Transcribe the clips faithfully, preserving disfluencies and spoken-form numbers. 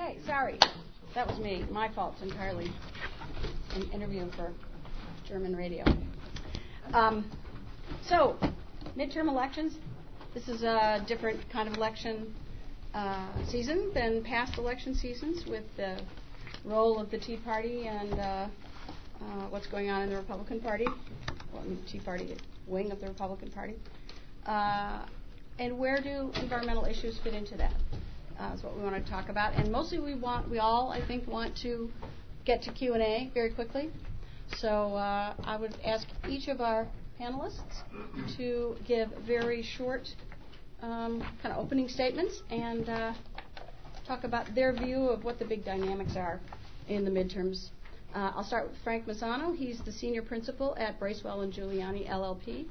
Okay, sorry. That was me. My fault entirely. I'm interviewing for German radio. Um, so, midterm elections. This is a different kind of election uh, season than past election seasons, with the role of the Tea Party and uh, uh, what's going on in the Republican Party, well, in the Tea Party wing of the Republican Party. Uh, and where do environmental issues fit into that? Uh, is what we want to talk about. And mostly we want, we all, I think, want to get to Q and A very quickly. So uh, I would ask each of our panelists to give very short um, kind of opening statements and uh, talk about their view of what the big dynamics are in the midterms. Uh, I'll start with Frank Mazzano. He's the senior principal at Bracewell and Giuliani L L P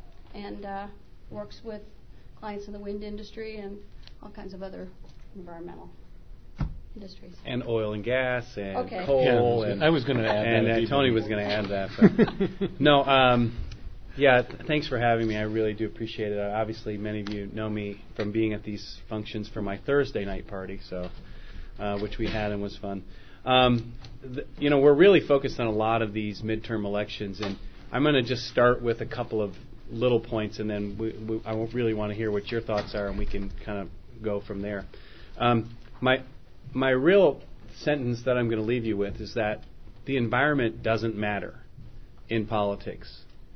and uh, works with clients in the wind industry and all kinds of other environmental industries. And oil and gas and okay. coal. Yeah, and I was going to add and, that. And uh, Tony was going to add that. But no, um, yeah, th- thanks for having me. I really do appreciate it. Uh, obviously, many of you know me from being at these functions for my Thursday night party, so uh, which we had and was fun. Um, th- you know, we're really focused on a lot of these midterm elections, and I'm going to just start with a couple of little points, and then we, we, I really want to hear what your thoughts are, and we can kind of go from there. Um, my my real sentence that I'm going to leave you with is that the environment doesn't matter in politics,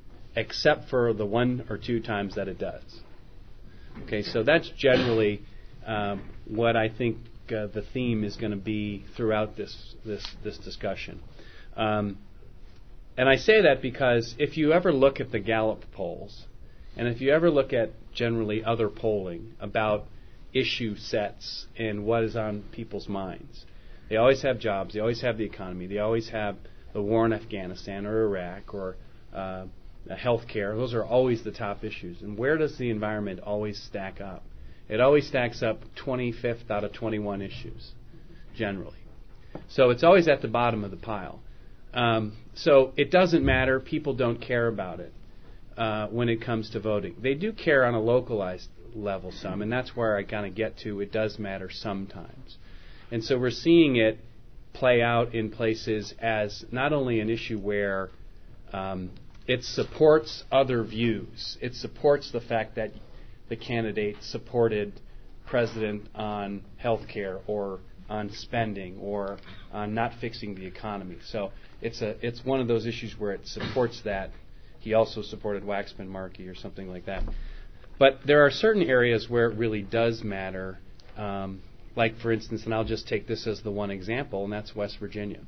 except for the one or two times that it does. Okay, so that's generally um, what I think uh, the theme is going to be throughout this this this discussion. Um, and I say that because if you ever look at the Gallup polls, and if you ever look at generally other polling about issue sets and what is on people's minds, they always have jobs, they always have the economy, they always have the war in Afghanistan or Iraq or uh, health care. Those are always the top issues. And where does the environment always stack up? It always stacks up twenty-fifth out of twenty-one issues, generally. So it's always at the bottom of the pile. Um, so it doesn't matter. People don't care about it uh, when it comes to voting. They do care on a localized level some, and that's where I kind of get to it does matter sometimes. And so we're seeing it play out in places as not only an issue where um, it supports other views, it supports the fact that the candidate supported president on health care or on spending or on not fixing the economy. So it's a it's one of those issues where it supports that. He also supported Waxman Markey or something like that. But there are certain areas where it really does matter, um, like, for instance, and I'll just take this as the one example, and that's West Virginia.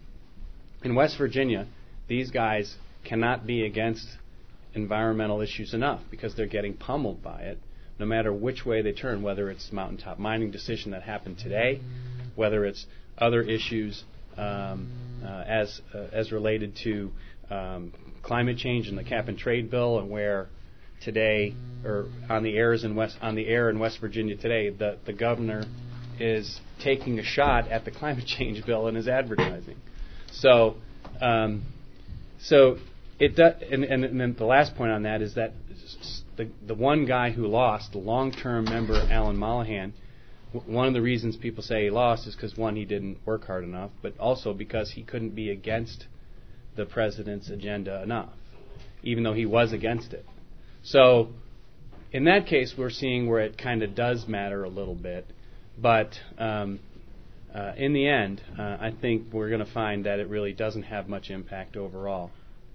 In West Virginia, these guys cannot be against environmental issues enough because they're getting pummeled by it, no matter which way they turn, whether it's mountaintop mining decision that happened today, whether it's other issues um, uh, as uh, as related to um, climate change and the cap and trade bill, and where today, or on the airs in West on the air in West Virginia today, the the governor is taking a shot at the climate change bill in his advertising. So, um, so it does, and, and, and then the last point on that is that the the one guy who lost, the long-term member Alan Mollahan, w- one of the reasons people say he lost is because, one, he didn't work hard enough, but also because he couldn't be against the president's agenda enough, even though he was against it. So in that case, we're seeing where it kind of does matter a little bit. But um, uh, in the end, uh, I think we're going to find that it really doesn't have much impact overall.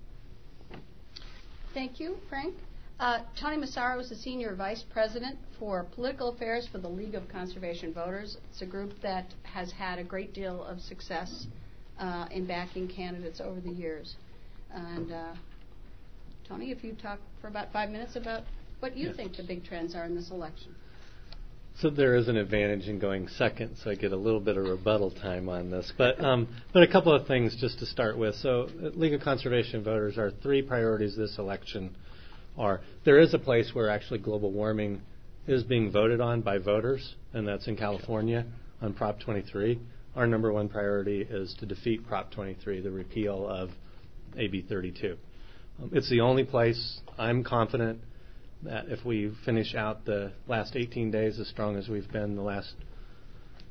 Thank you, Frank. Uh, Tony Massaro is the Senior Vice President for Political Affairs for the League of Conservation Voters. It's a group that has had a great deal of success uh, in backing candidates over the years. And uh, Tony, if you talk for about five minutes about what you yeah. think the big trends are in this election. So there is an advantage in going second, so I get a little bit of rebuttal time on this. But um, but a couple of things just to start with. So at League of Conservation Voters, our three priorities this election are, there is a place where actually global warming is being voted on by voters, and that's in California on Prop twenty-three. Our number one priority is to defeat Prop twenty-three, the repeal of A B thirty-two. Um, it's the only place I'm confident that if we finish out the last eighteen days as strong as we've been the last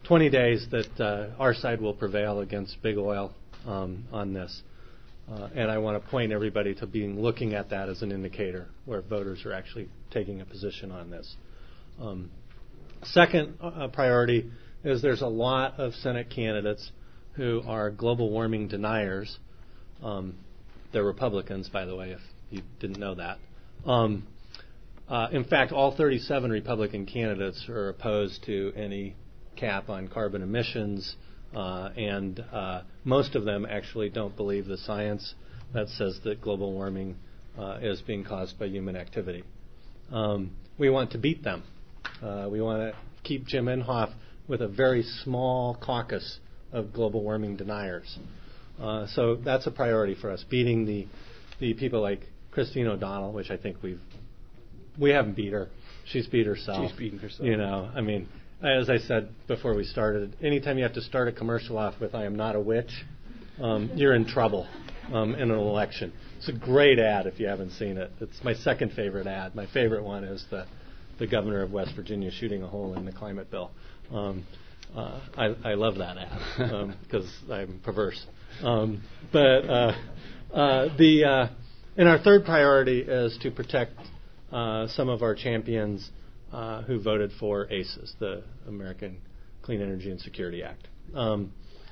twenty days that uh, our side will prevail against big oil um, on this. Uh, and I want to point everybody to being looking at that as an indicator where voters are actually taking a position on this. Um, second uh, priority is there's a lot of Senate candidates who are global warming deniers. Um, they're Republicans, by the way, if you didn't know that. Um, uh, in fact, all thirty-seven Republican candidates are opposed to any cap on carbon emissions, uh, and uh, most of them actually don't believe the science that says that global warming uh, is being caused by human activity. Um, we want to beat them. Uh, we want to keep Jim Inhofe with a very small caucus of global warming deniers. Uh, so that's a priority for us, beating the the people like Christine O'Donnell, which I think we've we haven't beat her. She's beat herself. She's beaten herself. You know, I mean, as I said before we started, anytime you have to start a commercial off with "I am not a witch," um, you're in trouble um, in an election. It's a great ad if you haven't seen it. It's my second favorite ad. My favorite one is the the governor of West Virginia shooting a hole in the climate bill. Um, uh, I, I love that ad because um, I'm perverse. Um, but uh, uh, the uh, and our third priority is to protect uh, some of our champions uh, who voted for ACES, the American Clean Energy and Security Act. Um,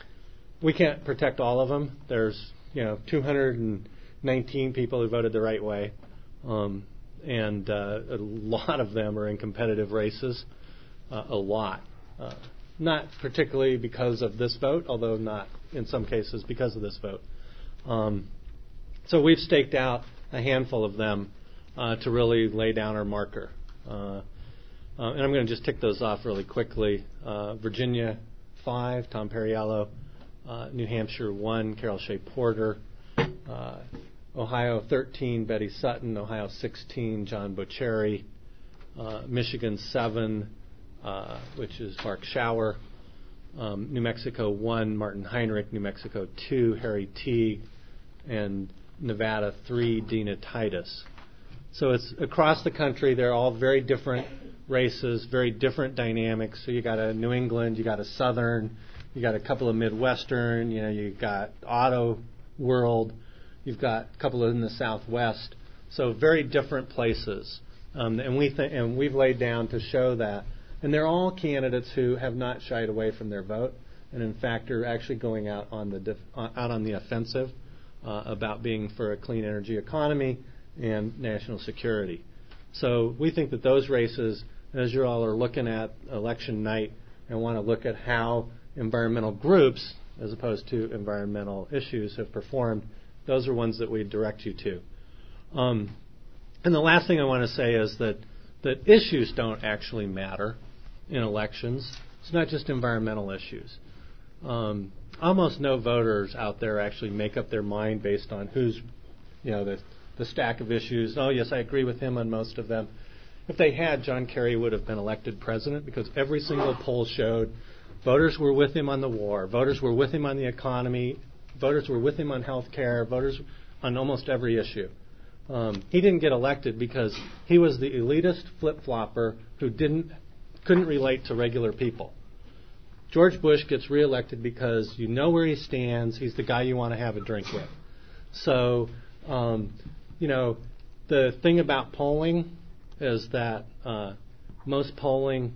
we can't protect all of them. There's you know two hundred nineteen people who voted the right way, um, and uh, a lot of them are in competitive races. Uh, a lot. Uh, Not particularly because of this vote, although not in some cases because of this vote. Um, so we've staked out a handful of them uh, to really lay down our marker. Uh, uh, and I'm going to just tick those off really quickly. Uh, Virginia, five, Tom Perriello. Uh, New Hampshire, one, Carol Shea Porter. Uh, Ohio, thirteen, Betty Sutton. Ohio, sixteen, John Bocelli. Uh, Michigan, seven, Uh, which is Mark Schauer. Um, New Mexico, one, Martin Heinrich. New Mexico, two, Harry Teague. And Nevada, three, Dina Titus. So it's across the country. They're all very different races, very different dynamics. So you got a New England, you got a Southern, you got a couple of Midwestern, you know, you got Auto World, you've got a couple in the Southwest. So very different places. Um, and we th- and we've laid down to show that. And they're all candidates who have not shied away from their vote, and in fact are actually going out on the def- out on the offensive uh, about being for a clean energy economy and national security. So we think that those races, as you all are looking at election night and want to look at how environmental groups, as opposed to environmental issues, have performed, those are ones that we direct you to. Um, and the last thing I want to say is that that issues don't actually matter in elections. It's not just environmental issues. Um, almost no voters out there actually make up their mind based on who's, you know, the, the stack of issues. Oh, yes, I agree with him on most of them. If they had, John Kerry would have been elected president because every single poll showed voters were with him on the war, voters were with him on the economy, voters were with him on health care, voters on almost every issue. Um, he didn't get elected because he was the elitist flip-flopper who didn't couldn't relate to regular people. George Bush gets reelected because you know where he stands. He's the guy you want to have a drink with. So, um, you know, the thing about polling is that uh, most polling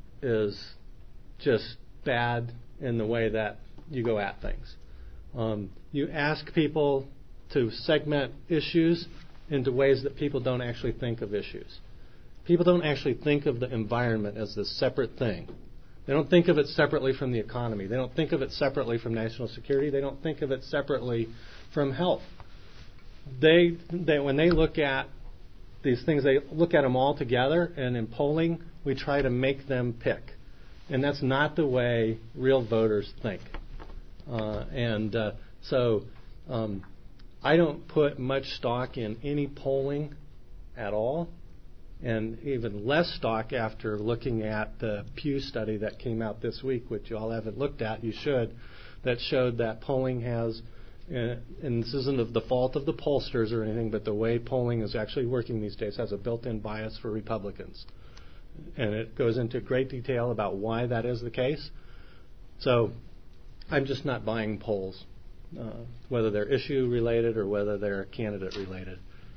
is just bad in the way that you go at things. Um, you ask people to segment issues into ways that people don't actually think of issues. People don't actually think of the environment as this separate thing. They don't think of it separately from the economy. They don't think of it separately from national security. They don't think of it separately from health. They, they when they look at these things, they look at them all together, and in polling, we try to make them pick. And that's not the way real voters think. Uh, and uh, so um, I don't put much stock in any polling at all, and even less stock after looking at the Pew study that came out this week, which you all haven't looked at, you should, that showed that polling has, uh, and this isn't of the fault of the pollsters or anything, but the way polling is actually working these days has a built-in bias for Republicans. And it goes into great detail about why that is the case. So I'm just not buying polls, uh, whether they're issue related or whether they're candidate related.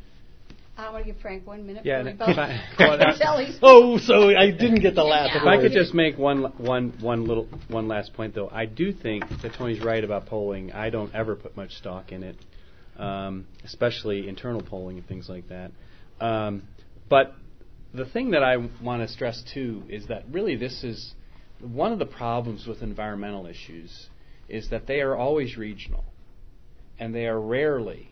I want to give Frank one minute. Yeah, for and rebuttal. if I- well, that- Until he's- Oh, so I didn't get the laugh. If I could just make one, one, one little, one last point, though, I do think that Tony's right about polling. I don't ever put much stock in it, um, especially internal polling and things like that. Um, but the thing that I want to stress too is that really this is one of the problems with environmental issues is that they are always regional, and they are rarely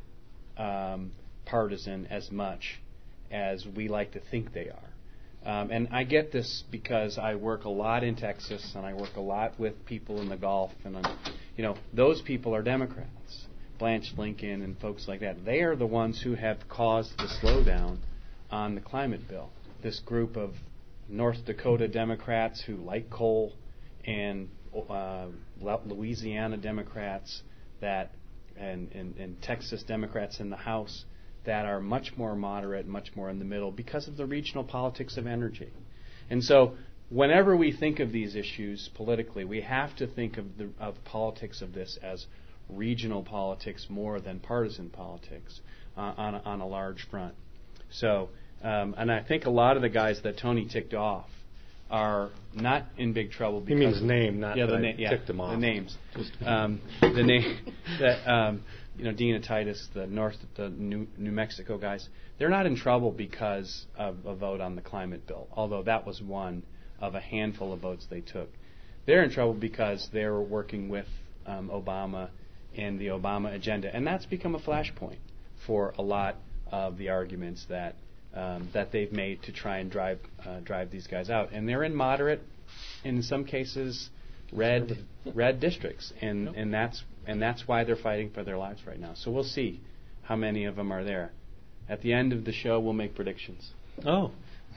um, partisan as much as we like to think they are. Um, and I get this because I work a lot in Texas, and I work a lot with people in the Gulf, and I'm, you know, those people are Democrats, Blanche Lincoln and folks like that. They are the ones who have caused the slowdown on the climate bill. This group of North Dakota Democrats who like coal, and uh, Louisiana Democrats that, and, and, and Texas Democrats in the House that are much more moderate, much more in the middle because of the regional politics of energy. And so whenever we think of these issues politically, we have to think of the of politics of this as regional politics more than partisan politics uh, on, a, on a large front. So, um, and I think a lot of the guys that Tony ticked off are not in big trouble because he means name, not yeah, the that na- I yeah, ticked them off. the names. Um, the name that um, you know, Dina Titus, the North, the New, New Mexico guys. They're not in trouble because of a vote on the climate bill, although that was one of a handful of votes they took. They're in trouble because they're working with um, Obama and the Obama agenda, and that's become a flashpoint for a lot of the arguments that um, that they've made to try and drive uh, drive these guys out. And they're in moderate, in some cases, red red districts, and Yep. and that's and that's why they're fighting for their lives right now. So we'll see how many of them are there. At the end of the show, we'll make predictions. Oh.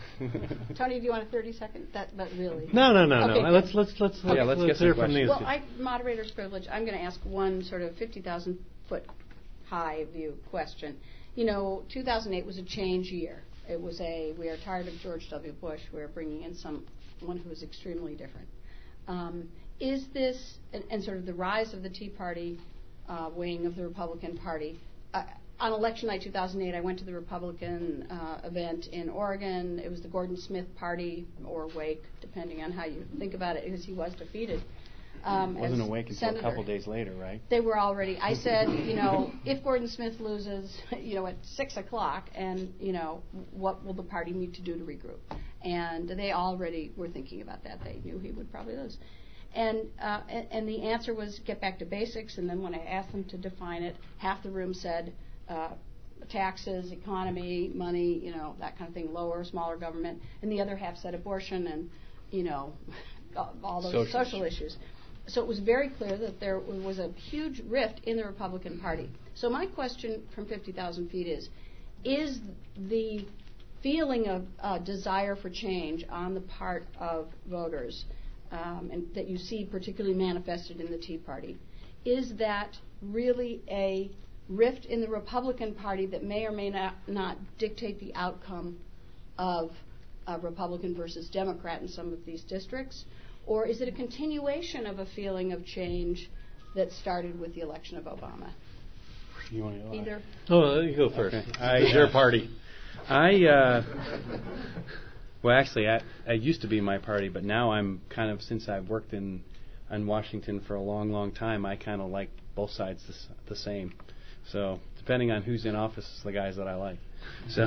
Tony, do you want a thirty second? That, but really. No, no, no, Okay, no. good. Let's let's let's Yeah, let's, let's get let's some hear from questions. these. Well, two. I, moderator's privilege. I'm going to ask one sort of fifty thousand foot high view question. You know, two thousand eight was a change year. It was a, we are tired of George W. Bush. We're bringing in someone who is extremely different. Um, is this, and, and sort of the rise of the Tea Party uh, wing of the Republican Party, uh, on election night two thousand eight, I went to the Republican uh, event in Oregon. It was the Gordon Smith Party, or Wake, depending on how you think about it, because he was defeated. Um, Wasn't as awake until senator. a couple days later, right? They were already. I said, you know, if Gordon Smith loses, you know, at six o'clock, and you know, what will the party need to do to regroup? And they already were thinking about that. They knew he would probably lose. And, uh, and and the answer was get back to basics. And then when I asked them to define it, half the room said uh, taxes, economy, money, you know, that kind of thing, lower, smaller government, and the other half said abortion and, you know, all those Social social issues. So it was very clear that there was a huge rift in the Republican Party. So my question from fifty thousand feet is, is the feeling of uh, desire for change on the part of voters, um, and that you see particularly manifested in the Tea Party, is that really a rift in the Republican Party that may or may not, not dictate the outcome of uh, Republican versus Democrat in some of these districts? Or is it a continuation of a feeling of change that started with the election of Obama? You want to Either. Oh, you go first. Okay. I, it's your party. I, uh, well, actually, I, I used to be my party, but now I'm kind of, since I've worked in, in Washington for a long, long time, I kind of like both sides the, the same. So, depending on who's in office, is the guys that I like. So,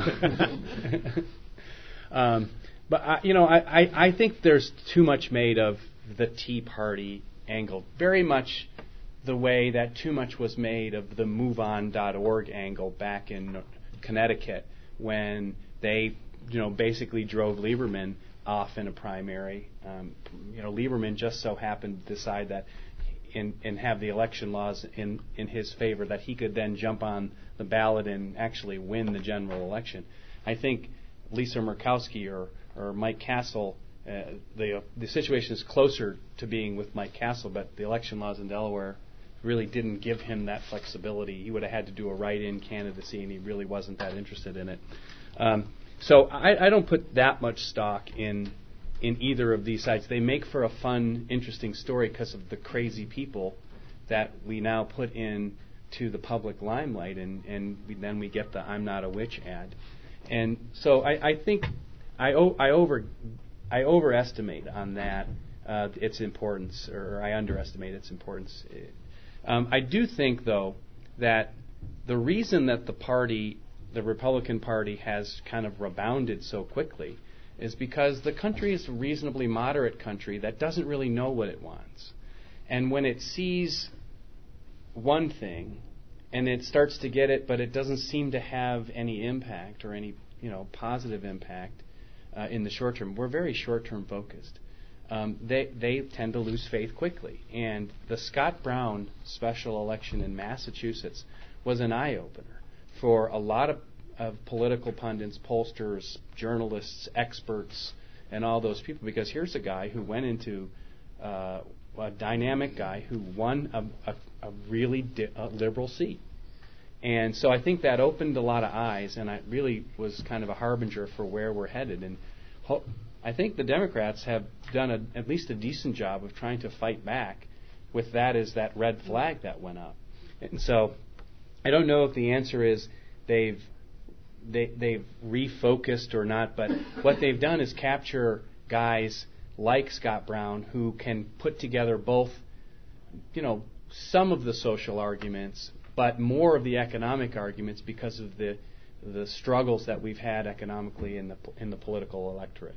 um, but I, you know, I, I, I think there's too much made of the Tea Party angle. Very much the way that too much was made of the move on dot org angle back in Connecticut, when they, you know, basically drove Lieberman off in a primary. Um, you know, Lieberman just so happened to decide that, in, and have the election laws in, in his favor, that he could then jump on the ballot and actually win the general election. I think Lisa Murkowski or, or Mike Castle, uh, the, uh, the situation is closer to being with Mike Castle, but the election laws in Delaware really didn't give him that flexibility. He would have had to do a write-in candidacy, and he really wasn't that interested in it. Um, so I, I don't put that much stock in in either of these sides. They make for a fun, interesting story because of the crazy people that we now put in to the public limelight, and, and we, then we get the "I'm not a witch" ad. And so I, I think I, o- I over I overestimate on that uh, its importance, or I underestimate its importance. Um, I do think, though, that the reason that the party, the Republican Party, has kind of rebounded so quickly is because the country is a reasonably moderate country that doesn't really know what it wants. And when it sees one thing and it starts to get it, but it doesn't seem to have any impact or any, you know, positive impact uh, in the short term. We're very short-term focused. Um, they they tend to lose faith quickly. And the Scott Brown special election in Massachusetts was an eye-opener for a lot of, of political pundits, pollsters, journalists, experts, and all those people. Because here's a guy who went into uh, a dynamic guy who won a, a, a really di- a liberal seat. And so I think that opened a lot of eyes, and it really was kind of a harbinger for where we're headed. And ho- I think the Democrats have done a, at least a decent job of trying to fight back with that as that red flag that went up. And so I don't know if the answer is they've they, they've refocused or not, but what they've done is capture guys like Scott Brown who can put together both, you know, some of the social arguments, but more of the economic arguments because of the the struggles that we've had economically in the in the political electorate.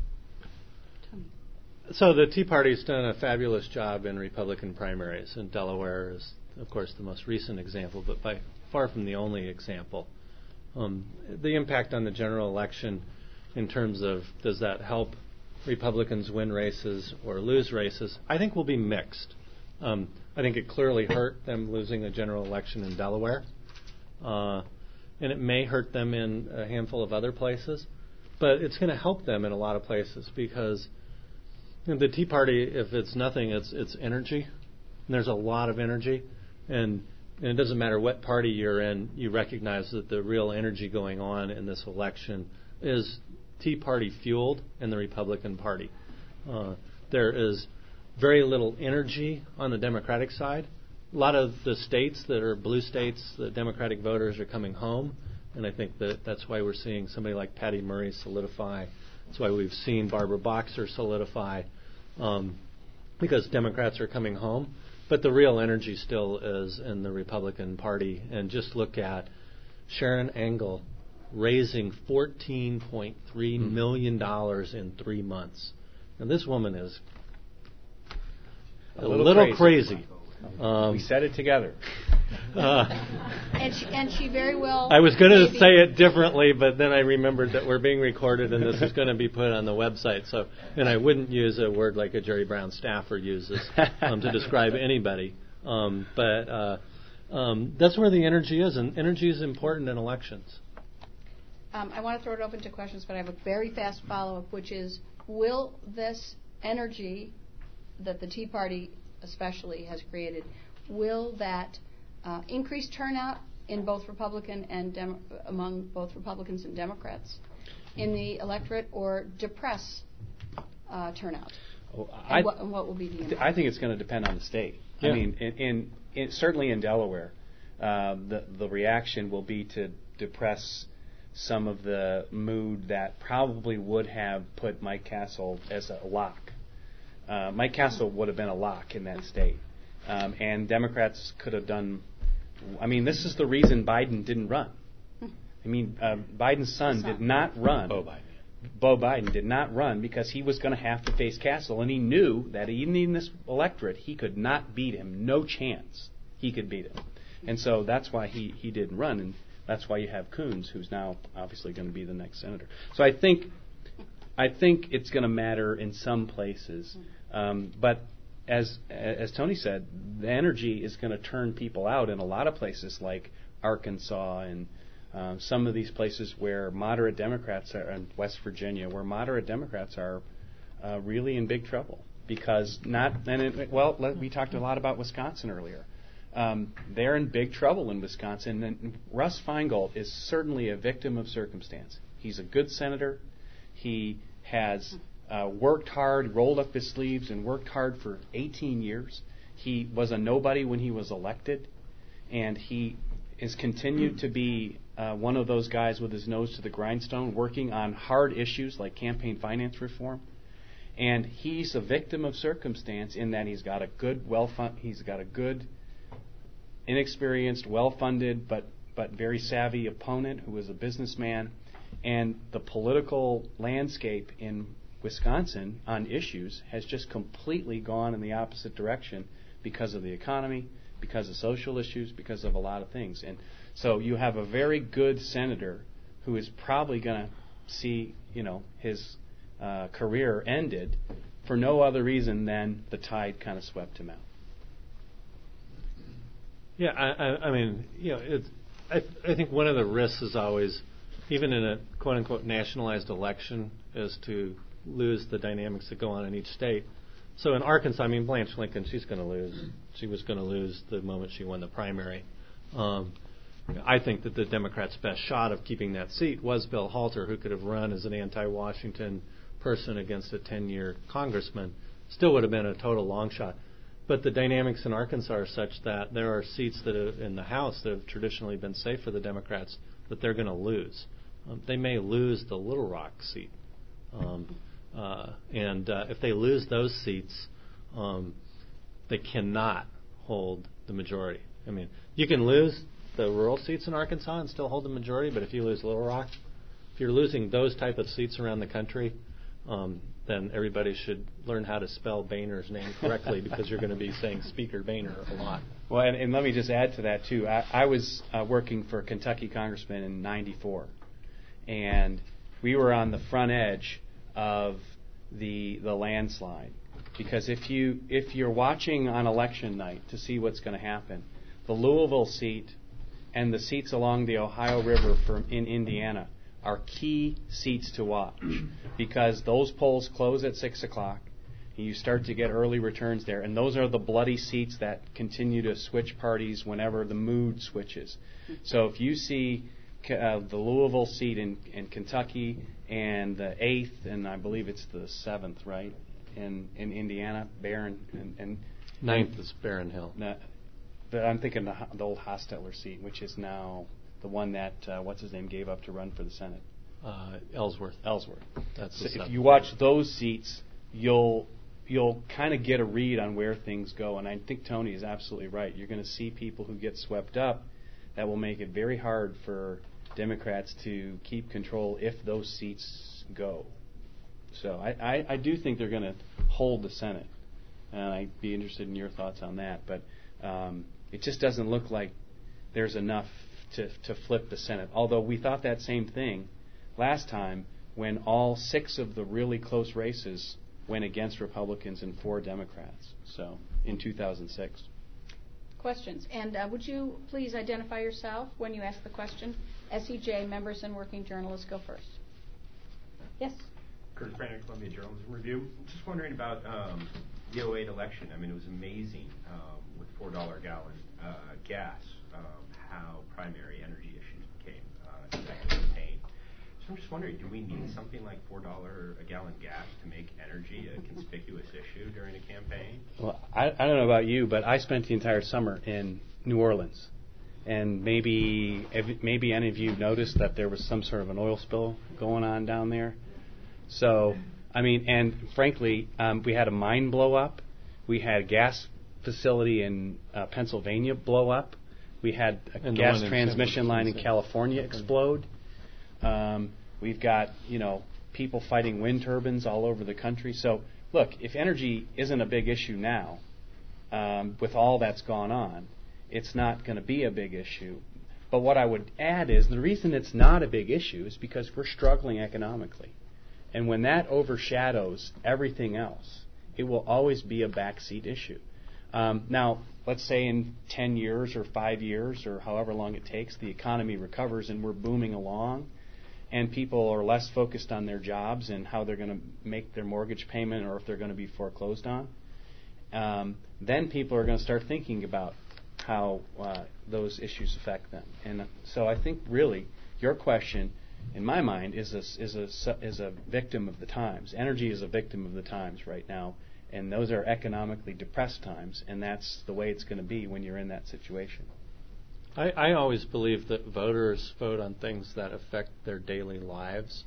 So the Tea Party's done a fabulous job in Republican primaries, and Delaware is, of course, the most recent example, but by far from the only example. Um, the impact on the general election in terms of does that help Republicans win races or lose races, I think will be mixed. Um, I think it clearly hurt them losing a general election in Delaware, uh, and it may hurt them in a handful of other places, but it's going to help them in a lot of places because you know, the Tea Party, if it's nothing, it's it's energy, and there's a lot of energy, and, and it doesn't matter what party you're in, you recognize that the real energy going on in this election is Tea Party fueled in the Republican Party. Uh, there is very little energy on the Democratic side. A lot of the states that are blue states, the Democratic voters are coming home, and I think that that's why we're seeing somebody like Patty Murray solidify. That's why we've seen Barbara Boxer solidify, um, because Democrats are coming home. But the real energy still is in the Republican Party. And just look at Sharon Engel raising fourteen point three million dollars in three months. Now, this woman is a, a little, little crazy. crazy. Um, we said it together. Uh, and, she, and she very well... I was going to say it differently, but then I remembered that we're being recorded and this is going to be put on the website. So, and I wouldn't use a word like a Jerry Brown staffer uses um, to describe anybody. Um, but uh, um, that's where the energy is, and energy is important in elections. Um, I want to throw it open to questions, but I have a very fast follow-up, which is, will this energy that the Tea Party especially has created, will that uh, increase turnout in both Republican and Dem- among both Republicans and Democrats in the electorate, or depress uh, turnout? Well, and, I, what, and what will be the impact? I think it's going to depend on the state. Yeah. I mean, in, in, in certainly in Delaware, uh, the the reaction will be to depress some of the mood that probably would have put Mike Castle as a lock. Uh, Mike Castle would have been a lock in that state. Um, and Democrats could have done, I mean, this is the reason Biden didn't run. I mean, uh, Biden's son did not run. Beau Biden. Beau Biden did not run because he was going to have to face Castle, and he knew that even in this electorate, he could not beat him. No chance he could beat him. And so that's why he, he didn't run, and that's why you have Coons, who's now obviously going to be the next senator. So I think I think it's going to matter in some places. Um, but as as Tony said, the energy is going to turn people out in a lot of places like Arkansas and uh, some of these places where moderate Democrats are, and West Virginia, where moderate Democrats are uh, really in big trouble because not and it, well, let, we talked a lot about Wisconsin earlier. Um, they're in big trouble in Wisconsin, and Russ Feingold is certainly a victim of circumstance. He's a good senator. He has uh, worked hard, rolled up his sleeves, and worked hard for eighteen years. He was a nobody when he was elected, and he has continued to be uh, one of those guys with his nose to the grindstone, working on hard issues like campaign finance reform. And he's a victim of circumstance in that he's got a good, well fun- he's got a good, inexperienced, well-funded, but but very savvy opponent who is a businessman. And the political landscape in Wisconsin on issues has just completely gone in the opposite direction because of the economy, because of social issues, because of a lot of things. And so you have a very good senator who is probably going to see, you know, his uh, career ended for no other reason than the tide kind of swept him out. Yeah, I, I, I mean, you know, it's, I, I think one of the risks is always, even in a quote-unquote nationalized election, is to lose the dynamics that go on in each state. So in Arkansas, I mean, Blanche Lincoln, she's going to lose. She was going to lose the moment she won the primary. Um, I think that the Democrats' best shot of keeping that seat was Bill Halter, who could have run as an anti-Washington person against a ten-year congressman. Still would have been a total long shot. But the dynamics in Arkansas are such that there are seats that have, in the House that have traditionally been safe for the Democrats that they're going to lose. Um, they may lose the Little Rock seat. Um, uh, and uh, if they lose those seats, um, they cannot hold the majority. I mean, you can lose the rural seats in Arkansas and still hold the majority, but if you lose Little Rock, if you're losing those type of seats around the country, um, then everybody should learn how to spell Boehner's name correctly because you're going to be saying Speaker Boehner a lot. Well, and, and let me just add to that, too. I, I was uh, working for a Kentucky congressman in ninety-four, and we were on the front edge of the the landslide. Because if, you, if you're watching on election night to see what's going to happen, the Louisville seat and the seats along the Ohio River from in Indiana are key seats to watch because those polls close at six o'clock and you start to get early returns there, and those are the bloody seats that continue to switch parties whenever the mood switches. So if you see uh, the Louisville seat in, in Kentucky and the eighth, and I believe it's the seventh, right, in, in Indiana, Barron and, and ninth is Barron Hill. Uh, but I'm thinking the, the old Hostetler seat, which is now the one that, uh, what's his name, gave up to run for the Senate. Uh, Ellsworth. Ellsworth. That's so the if seventh. you watch those seats, you'll you'll kind of get a read on where things go. And I think Tony is absolutely right. You're going to see people who get swept up that will make it very hard for Democrats to keep control if those seats go. So I, I, I do think they're going to hold the Senate. And I'd be interested in your thoughts on that. But um, it just doesn't look like there's enough to, to flip the Senate. Although we thought that same thing last time when all six of the really close races went against Republicans and for Democrats. So in two thousand six. Questions. And uh, would you please identify yourself when you ask the question? S E J members and working journalists go first. Yes? Curtis Brandon, Columbia Journalism Review. Just wondering about um, the oh eight election. I mean, it was amazing um, with four dollars a gallon uh, gas, um, how primary energy issues became uh, in that campaign. So I'm just wondering, do we need something like four dollars a gallon gas to make energy a conspicuous issue during a campaign? Well, I, I don't know about you, but I spent the entire summer in New Orleans. And maybe if, maybe any of you noticed that there was some sort of an oil spill going on down there. So, I mean, and frankly, um, we had a mine blow up. We had a gas facility in uh, Pennsylvania blow up. We had a And gas transmission line in California explode. Um, we've got, you know, people fighting wind turbines all over the country. So, look, if energy isn't a big issue now, um, with all that's gone on, it's not going to be a big issue. But what I would add is the reason it's not a big issue is because we're struggling economically. And when that overshadows everything else, it will always be a backseat issue. Um, now, let's say in ten years or five years or however long it takes, the economy recovers and we're booming along, and people are less focused on their jobs and how they're going to make their mortgage payment or if they're going to be foreclosed on. Um, then people are going to start thinking about how uh, those issues affect them. And so I think really your question in my mind, is a is a is a victim of the times. Energy is a victim of the times right now, and those are economically depressed times, and that's the way it's going to be when you're in that situation. I, I always believe that voters vote on things that affect their daily lives,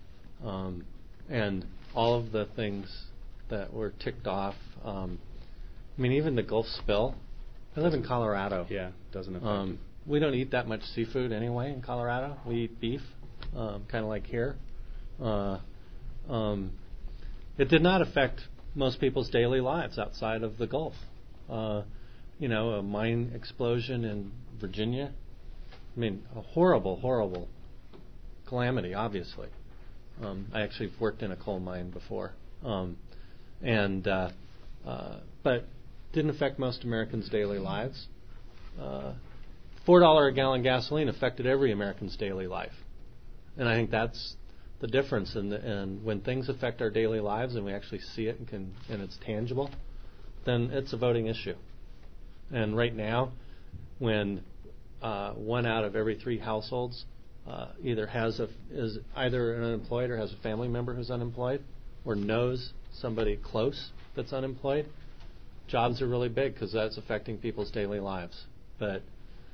um, and all of the things that were ticked off. Um, I mean, even the Gulf spill. I live in Colorado. Yeah, doesn't affect um, We don't eat that much seafood anyway in Colorado. We eat beef, um, kind of like here. Uh, um, it did not affect most people's daily lives outside of the Gulf. Uh, you know, a mine explosion in Virginia. I mean, a horrible, horrible calamity, obviously. Um, I actually worked in a coal mine before. Um, and uh, uh, but didn't affect most Americans' daily lives. Uh, Four dollar a gallon gasoline affected every American's daily life, and I think that's the difference. And and when things affect our daily lives and we actually see it and can and it's tangible, then it's a voting issue. And right now, when uh, one out of every three households uh, either has a is either unemployed or has a family member who's unemployed, or knows somebody close that's unemployed, jobs are really big because that's affecting people's daily lives. But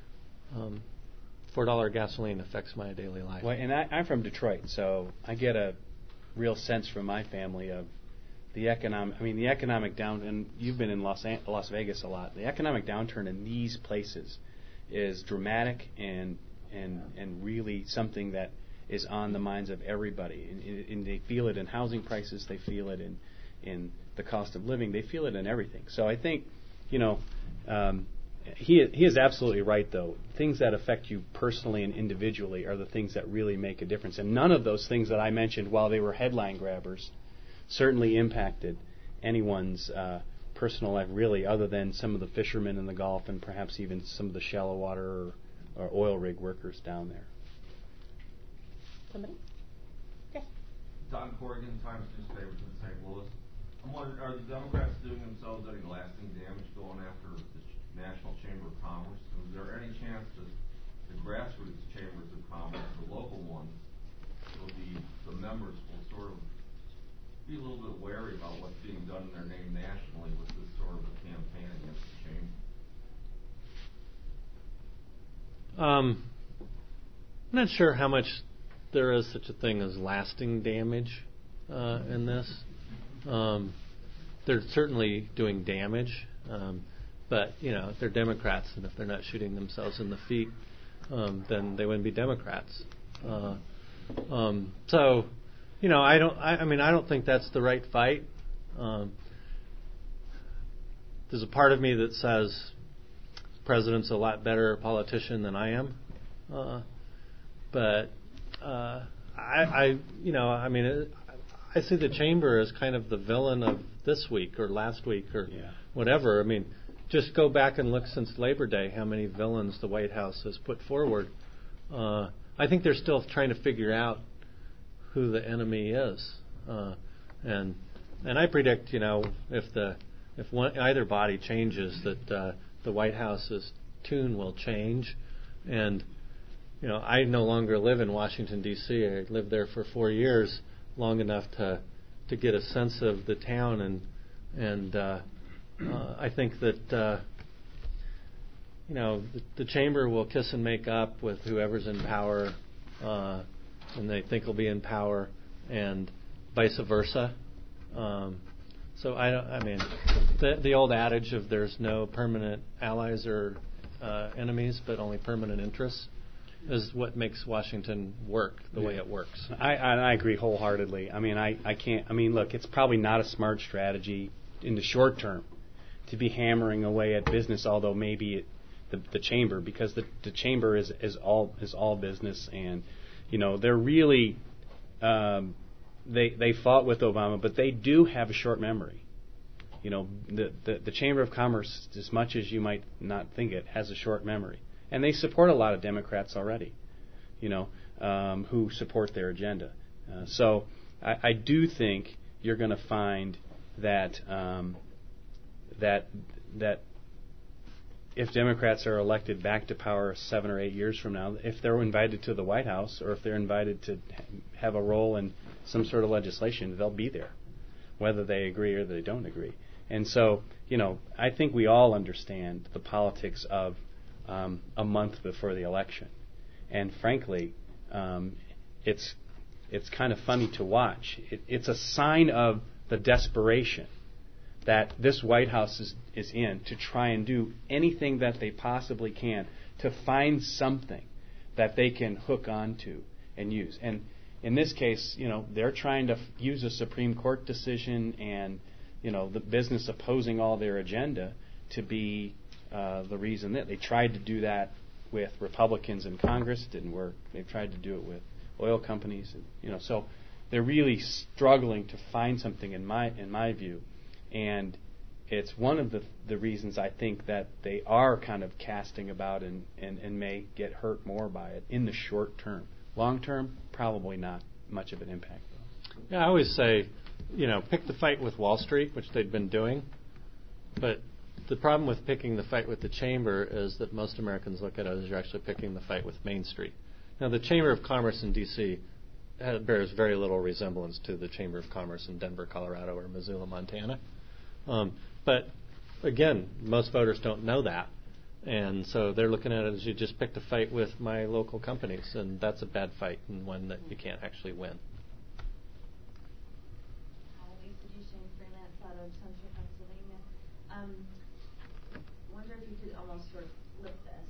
um, four dollar gasoline affects my daily life. Well, and I, I'm from Detroit, so I get a real sense from my family of the economic. I mean, the economic down. And you've been in Los An- Las Vegas a lot. The economic downturn in these places is dramatic and and and really something that is on the minds of everybody. And, and they feel it in housing prices. They feel it in in the cost of living. They feel it in everything. So I think, you know, um, he he is absolutely right, though. Things that affect you personally and individually are the things that really make a difference. And none of those things that I mentioned, while they were headline grabbers, certainly impacted anyone's uh, personal life, really, other than some of the fishermen in the Gulf and perhaps even some of the shallow water or, or oil rig workers down there. Somebody? Yes. Don Corrigan, Times newspapers in Saint Louis. I'm wondering, are the Democrats doing themselves any lasting damage going after the National Chamber of Commerce? Is there any chance that the grassroots chambers of commerce, the local ones, will be, the members will sort of be a little bit wary about what's being done in their name nationally with this sort of a campaign against the chamber? Um, I'm not sure how much there is such a thing as lasting damage uh, in this. Um, they're certainly doing damage, um, but you know they're Democrats, and if they're not shooting themselves in the feet, um, then they wouldn't be Democrats. Uh, um, so, you know, I don't. I, I mean, I don't think that's the right fight. Um, there's a part of me that says the president's a lot better politician than I am, uh, but uh, I, I, you know, I mean. It, I see the chamber as kind of the villain of this week or last week or yeah. whatever. I mean, just go back and look since Labor Day how many villains the White House has put forward. Uh, I think they're still trying to figure out who the enemy is, uh, and and I predict, you know, if the if one, either body changes, that uh, the White House's tune will change, and you know, I no longer live in Washington D C I lived there for four years. Long enough to to get a sense of the town, and and uh, uh, I think that uh, you know the, the chamber will kiss and make up with whoever's in power, uh, and they think will be in power, and vice versa. Um, so I don't. I mean, the the old adage of there's no permanent allies or uh, enemies, but only permanent interests, is what makes Washington work the yeah. way it works. I, I, I agree wholeheartedly. I mean, I, I can't. I mean, look, it's probably not a smart strategy in the short term to be hammering away at business. Although maybe it, the the chamber, because the, the chamber is, is all is all business, and you know they're really um, they they fought with Obama, but they do have a short memory. You know, the, the the Chamber of Commerce, as much as you might not think it, has a short memory. And they support a lot of Democrats already, you know, um, who support their agenda. Uh, so I, I do think you're going to find that um, that that if Democrats are elected back to power seven or eight years from now, if they're invited to the White House or if they're invited to have a role in some sort of legislation, they'll be there, whether they agree or they don't agree. And so, you know, I think we all understand the politics of um, a month before the election. And frankly, um, it's it's kind of funny to watch. It, it's a sign of the desperation that this White House is, is in to try and do anything that they possibly can to find something that they can hook onto and use. And in this case, you know, they're trying to f- use a Supreme Court decision and, you know, the business opposing all their agenda to be uh, the reason that they tried to do that with Republicans in Congress. It didn't work. They've tried to do it with oil companies. And, you know, so they're really struggling to find something in my in my view. And it's one of the the reasons I think that they are kind of casting about and, and, and may get hurt more by it in the short term. Long term, probably not much of an impact, though. Yeah, I always say, you know, pick the fight with Wall Street, which they've been doing. But the problem with picking the fight with the Chamber is that most Americans look at it as you're actually picking the fight with Main Street. Now, the Chamber of Commerce in D C bears very little resemblance to the Chamber of Commerce in Denver, Colorado, or Missoula, Montana. Um, but again, most voters don't know that. And so they're looking at it as you just picked a fight with my local companies, and that's a bad fight and one that you can't actually win. Hi, Lisa Duchesne, freelance out of Central Pennsylvania. Um, wonder if you could almost sort of flip this,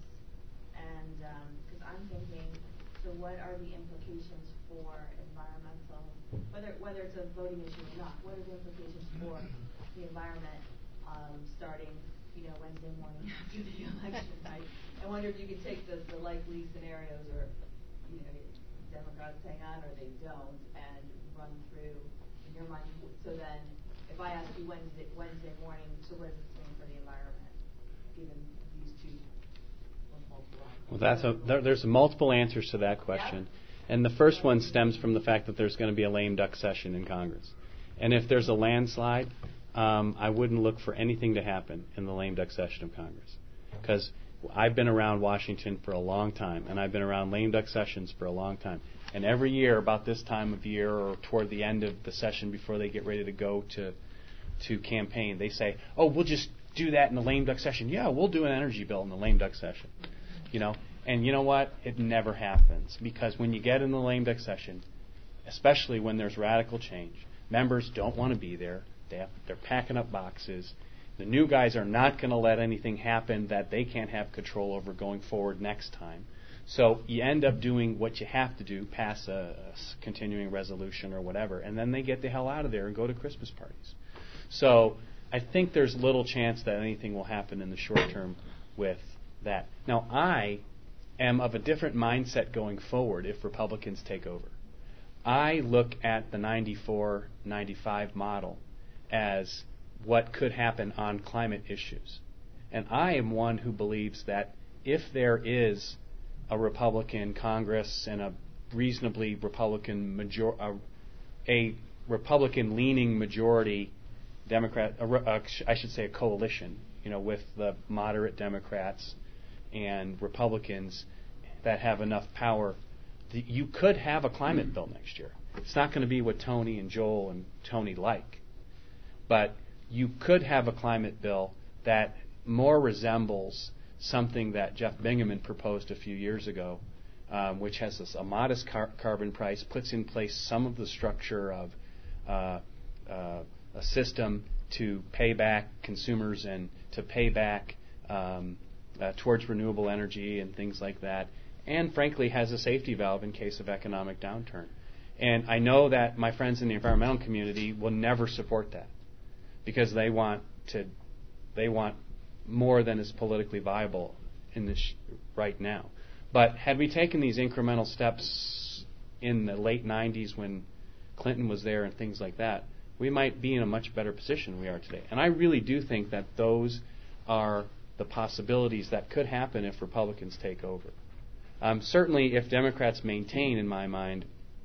and because um, I'm thinking, so what are the implications for environmental, whether whether it's a voting issue or not? What are the implications for the environment um, starting, you know, Wednesday morning after the election night? I wonder if you could take the, the likely scenarios, or you know, Democrats hang on or they don't, and run through in your mind. So then, if I ask you Wednesday Wednesday morning, so what does this mean for the environment, given these two multiple? Well, that's a, there, there's multiple answers to that question. Yeah. And the first one stems from the fact that there's going to be a lame duck session in Congress. And if there's a landslide, um, I wouldn't look for anything to happen in the lame duck session of Congress. Because I've been around Washington for a long time, and I've been around lame duck sessions for a long time. And every year, about this time of year or toward the end of the session before they get ready to go to to campaign, they say, oh, we'll just do that in the lame duck session. Yeah, we'll do an energy bill in the lame duck session. You know, and you know what? It never happens, because when you get in the lame duck session, especially when there's radical change, members don't want to be there. They have, they're packing up boxes. The new guys are not going to let anything happen that they can't have control over going forward next time. So you end up doing what you have to do, pass a, a continuing resolution or whatever, and then they get the hell out of there and go to Christmas parties. So I think there's little chance that anything will happen in the short term with that. Now, I am of a different mindset going forward if Republicans take over. I look at the ninety-four ninety-five model as what could happen on climate issues. And I am one who believes that if there is a Republican Congress and a reasonably Republican major, a, a Republican-leaning majority Democrat, a, a, I should say a coalition, you know, with the moderate Democrats and Republicans that have enough power, th- you could have a climate bill next year. It's not going to be what Tony and Joel and Tony like, but you could have a climate bill that more resembles something that Jeff Bingaman proposed a few years ago, um, which has this, a modest car- carbon price, puts in place some of the structure of uh, uh, a system to pay back consumers and to pay back um, uh, towards renewable energy and things like that, and frankly has a safety valve in case of economic downturn. And I know that my friends in the environmental community will never support that, because they want to, they want more than is politically viable in this sh- right now. But had we taken these incremental steps in the late nineties when Clinton was there and things like that, we might be in a much better position than we are today. And I really do think that those are the possibilities that could happen if Republicans take over. Um, certainly, if Democrats maintain, in my mind,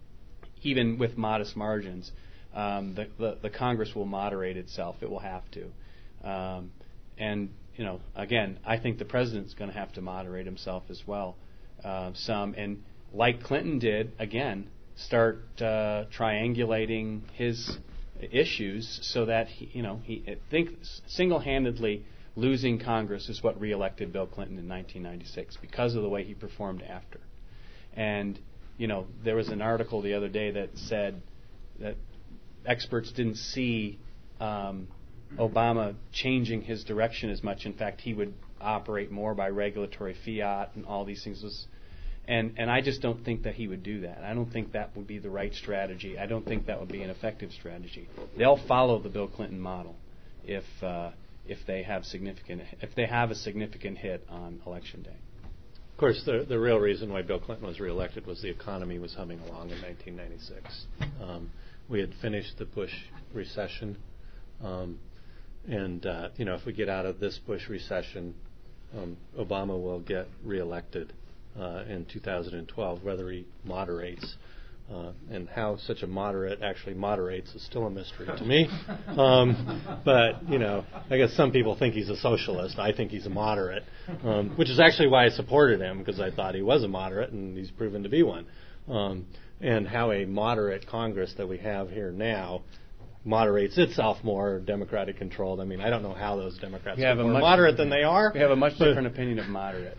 even with modest margins, um, the, the, the Congress will moderate itself. It will have to. Um, and you know, again, I think the president's going to have to moderate himself as well, uh, some, and like Clinton did, again, start uh, triangulating his issues so that he, you know, he I think single-handedly losing Congress is what reelected Bill Clinton in nineteen ninety-six because of the way he performed after. And you know, there was an article the other day that said that experts didn't see um, Obama changing his direction as much. In fact, he would operate more by regulatory fiat and all these things. Was, and, and I just don't think that he would do that. I don't think that would be the right strategy. I don't think that would be an effective strategy. They'll follow the Bill Clinton model if uh, if they have significant if they have a significant hit on Election Day. Of course, the the real reason why Bill Clinton was reelected was the economy was humming along in nineteen ninety-six. Um, we had finished the Bush recession, um, and uh, you know, if we get out of this Bush recession, um, Obama will get reelected uh, in two thousand twelve, whether he moderates. Uh, and how such a moderate actually moderates is still a mystery to me. Um, but, you know, I guess some people think he's a socialist. I think he's a moderate, um, which is actually why I supported him, because I thought he was a moderate, and he's proven to be one. Um, and how a moderate Congress that we have here now moderates itself more Democratic controlled. I mean, I don't know how those Democrats are more moderate than they are. We have a much different opinion of moderate.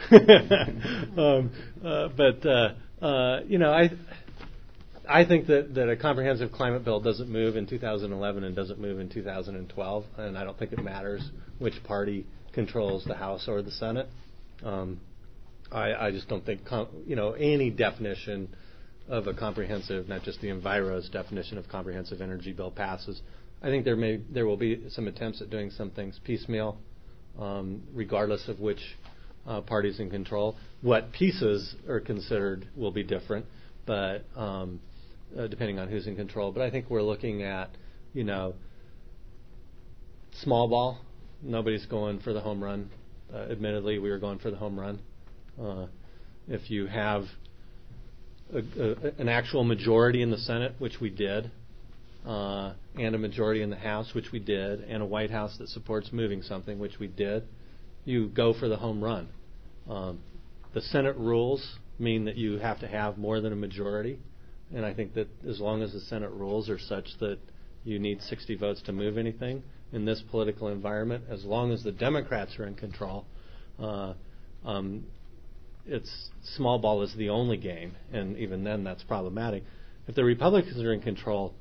um, uh, but, uh, uh, you know, I... I think that, that a comprehensive climate bill doesn't move in two thousand eleven and doesn't move in two thousand twelve, and I don't think it matters which party controls the House or the Senate. Um, I, I just don't think, com- you know, any definition of a comprehensive, not just the Enviro's definition of comprehensive energy bill passes. I think there may there will be some attempts at doing some things piecemeal, um, regardless of which uh, party's in control. What pieces are considered will be different, but um, Uh, depending on who's in control. But I think we're looking at, you know, small ball. Nobody's going for the home run. Uh, admittedly, we were going for the home run. Uh, if you have a, a, an actual majority in the Senate, which we did, uh, and a majority in the House, which we did, and a White House that supports moving something, which we did, you go for the home run. Um, the Senate rules mean that you have to have more than a majority. And I think that as long as the Senate rules are such that you need sixty votes to move anything in this political environment, as long as the Democrats are in control, uh, um, it's small ball is the only game, and even then that's problematic. If the Republicans are in control,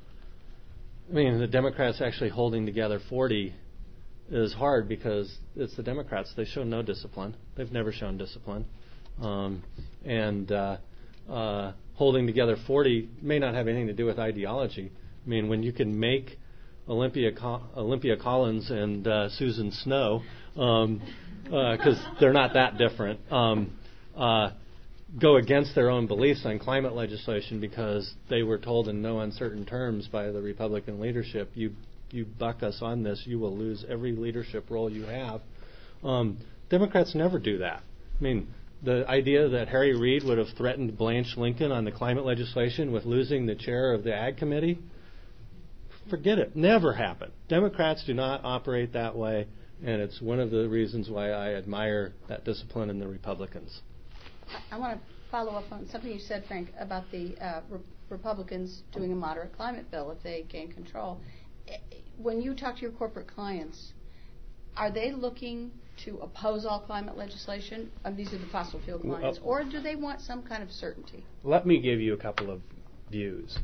I mean, the Democrats actually holding together forty is hard because it's the Democrats. They show no discipline. They've never shown discipline. Um, and uh, uh, holding together forty may not have anything to do with ideology. I mean, when you can make Olympia Co- Olympia Collins and uh, Susan Snow, because um, uh, they're not that different, um, uh, go against their own beliefs on climate legislation because they were told in no uncertain terms by the Republican leadership, you you buck us on this, you will lose every leadership role you have. Um, Democrats never do that. I mean, the idea that Harry Reid would have threatened Blanche Lincoln on the climate legislation with losing the chair of the Ag Committee, forget it. Never happened. Democrats do not operate that way, and it's one of the reasons why I admire that discipline in the Republicans. I want to follow up on something you said, Frank, about the uh, re- Republicans doing a moderate climate bill if they gain control. When you talk to your corporate clients, are they looking to oppose all climate legislation? Um, these are the fossil fuel clients. Well, or do they want some kind of certainty? Let me give you a couple of views.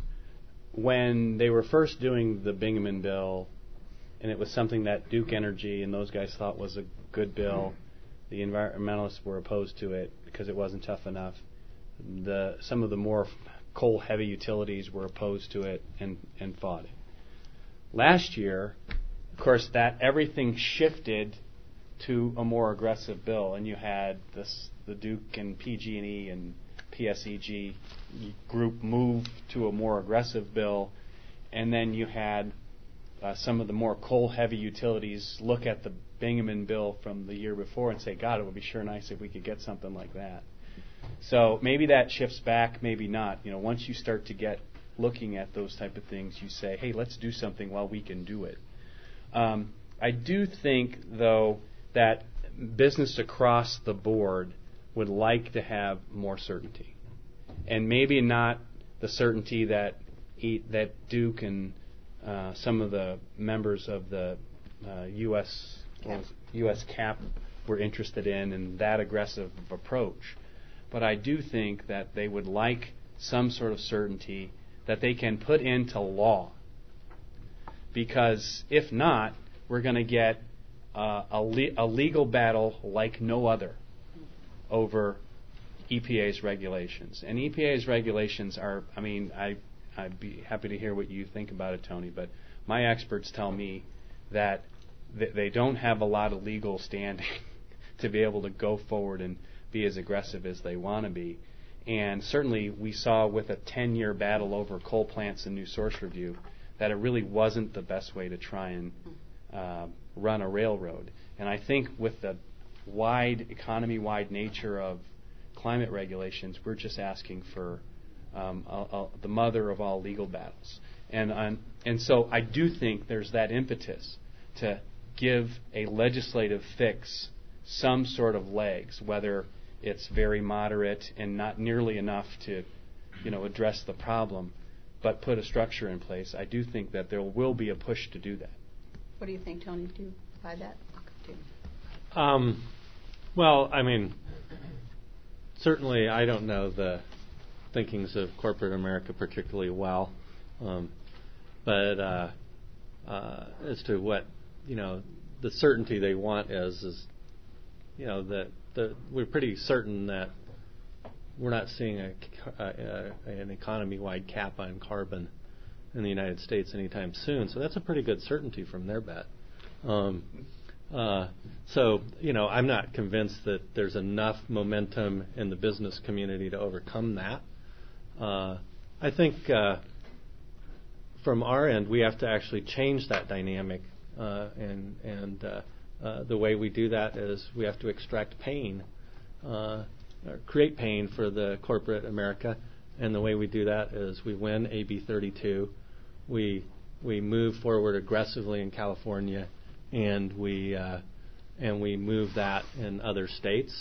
When they were first doing the Bingaman bill, and it was something that Duke Energy and those guys thought was a good bill, the environmentalists were opposed to it because it wasn't tough enough. The, some of the more coal-heavy utilities were opposed to it and, and fought it. Last year, of course, that everything shifted to a more aggressive bill, and you had this, the Duke and P G and E and P S E G group move to a more aggressive bill, and then you had uh, some of the more coal-heavy utilities look at the Bingaman bill from the year before and say, God, it would be sure nice if we could get something like that. So maybe that shifts back, maybe not. You know, once you start to get looking at those type of things, you say, hey, let's do something while we can do it. Um, I do think, though, that business across the board would like to have more certainty, and maybe not the certainty that he, that Duke and uh, some of the members of the uh, U S Cap. U S Cap were interested in, and that aggressive approach. But I do think that they would like some sort of certainty that they can put into law, because if not, we're going to get uh, a, le- a legal battle like no other over E P A's regulations. And E P A's regulations are, I mean, I, I'd be happy to hear what you think about it, Tony, but my experts tell me that th- they don't have a lot of legal standing to be able to go forward and be as aggressive as they want to be. And certainly we saw with a ten-year battle over coal plants and new source review that it really wasn't the best way to try and uh, run a railroad. And I think with the wide, economy-wide nature of climate regulations, we're just asking for um, a, a, the mother of all legal battles. And, um, and so I do think there's that impetus to give a legislative fix some sort of legs, whether it's very moderate and not nearly enough to, you know, address the problem, but put a structure in place. I do think that there will be a push to do that. What do you think, Tony? Do you buy that? Um, well, I mean, certainly I don't know the thinkings of corporate America particularly well, um, but uh, uh, as to what, you know, the certainty they want is, is you know, that the, we're pretty certain that we're not seeing a, a, a, an economy-wide cap on carbon in the United States anytime soon. So that's a pretty good certainty from their bet. Um, uh, so, you know, I'm not convinced that there's enough momentum in the business community to overcome that. Uh, I think uh, from our end, we have to actually change that dynamic, uh, and and uh, uh, the way we do that is we have to extract pain, uh, or create pain for the corporate America, and the way we do that is we win A B thirty-two, we we move forward aggressively in California, and we uh, and we move that in other states,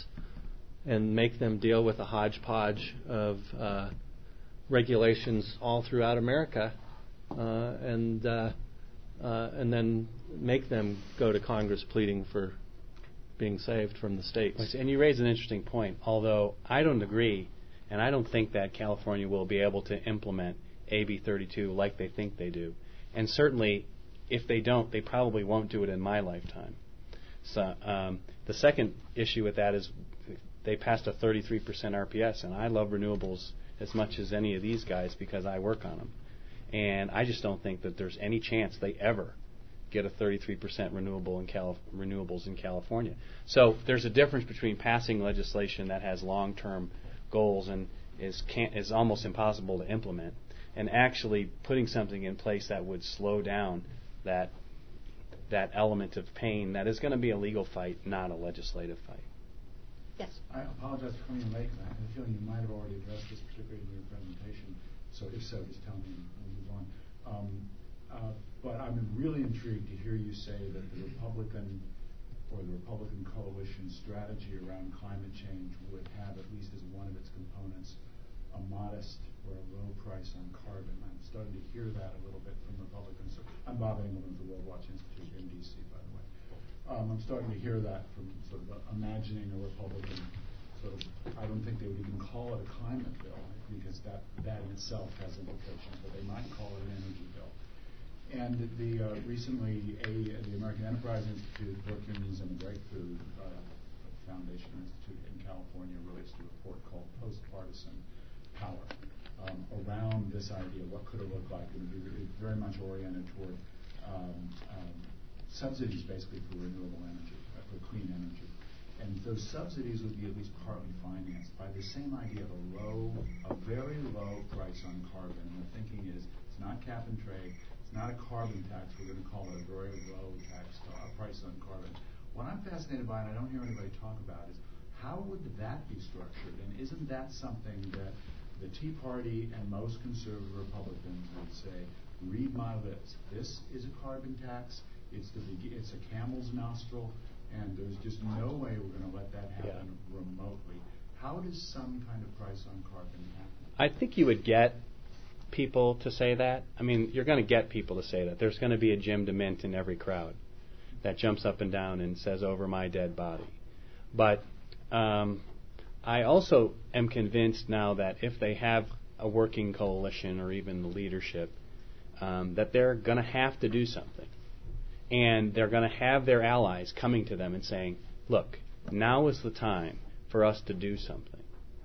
and make them deal with a hodgepodge of uh, regulations all throughout America, uh, and uh, uh, and then make them go to Congress pleading for being saved from the states. And you raise an interesting point, although I don't agree, and I don't think that California will be able to implement A B thirty-two like they think they do. And certainly, if they don't, they probably won't do it in my lifetime. So um, the second issue with that is they passed a thirty-three percent R P S, and I love renewables as much as any of these guys because I work on them. And I just don't think that there's any chance they ever get a thirty-three percent renewable in Cali- renewables in California. So there's a difference between passing legislation that has long-term goals and is can't, is almost impossible to implement, and actually putting something in place that would slow down that that element of pain that is going to be a legal fight, not a legislative fight. Yes. I apologize for coming in late, and I have a feeling you might have already addressed this, particularly in your presentation. So if so, just tell me and we'll move on. Um, uh, but I'm really intrigued to hear you say that the Republican or the Republican coalition strategy around climate change would have, at least as one of its components, a modest or a low price on carbon. I'm starting to hear that a little bit from Republicans. So I'm Bob Engelman of the World Watch Institute in D C, by the way. Um, I'm starting to hear that from sort of imagining a Republican sort of, I don't think they would even call it a climate bill, because that, that in itself has implications, but they might call it an energy bill. And the uh, recently, a, the American Enterprise Institute, Work Unions and the Breakthrough uh, Foundation Institute in California released a report called Post-Partisan Power um, around this idea, what could it look like? It would be very much oriented toward um, um, subsidies, basically, for renewable energy, uh, for clean energy. And those subsidies would be at least partly financed by the same idea of a low, a very low price on carbon. And the thinking is, it's not cap and trade, it's not a carbon tax, we're going to call it a very low tax, uh, price on carbon. What I'm fascinated by, and I don't hear anybody talk about, is how would that be structured? And isn't that something that the Tea Party and most conservative Republicans would say, read my lips, this is a carbon tax, it's the it's a camel's nostril, and there's just no way we're going to let that happen Yeah. remotely. How does some kind of price on carbon happen? I think you would get people to say that. I mean, you're going to get people to say that. There's going to be a Jim DeMint in every crowd that jumps up and down and says, "Over my dead body." But um, I also am convinced now that if they have a working coalition or even the leadership, um, that they're going to have to do something. And they're going to have their allies coming to them and saying, "Look, now is the time for us to do something,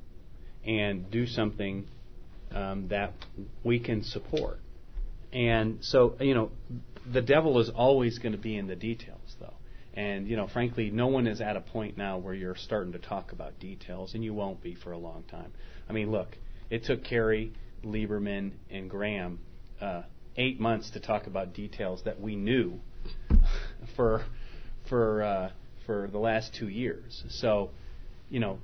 and do something um, that we can support." And so, you know, the devil is always going to be in the details, though. And, you know, frankly, no one is at a point now where you're starting to talk about details, and you won't be for a long time. I mean, look, it took Kerry, Lieberman, and Graham uh, eight months to talk about details that we knew for for uh, for the last two years. So, you know,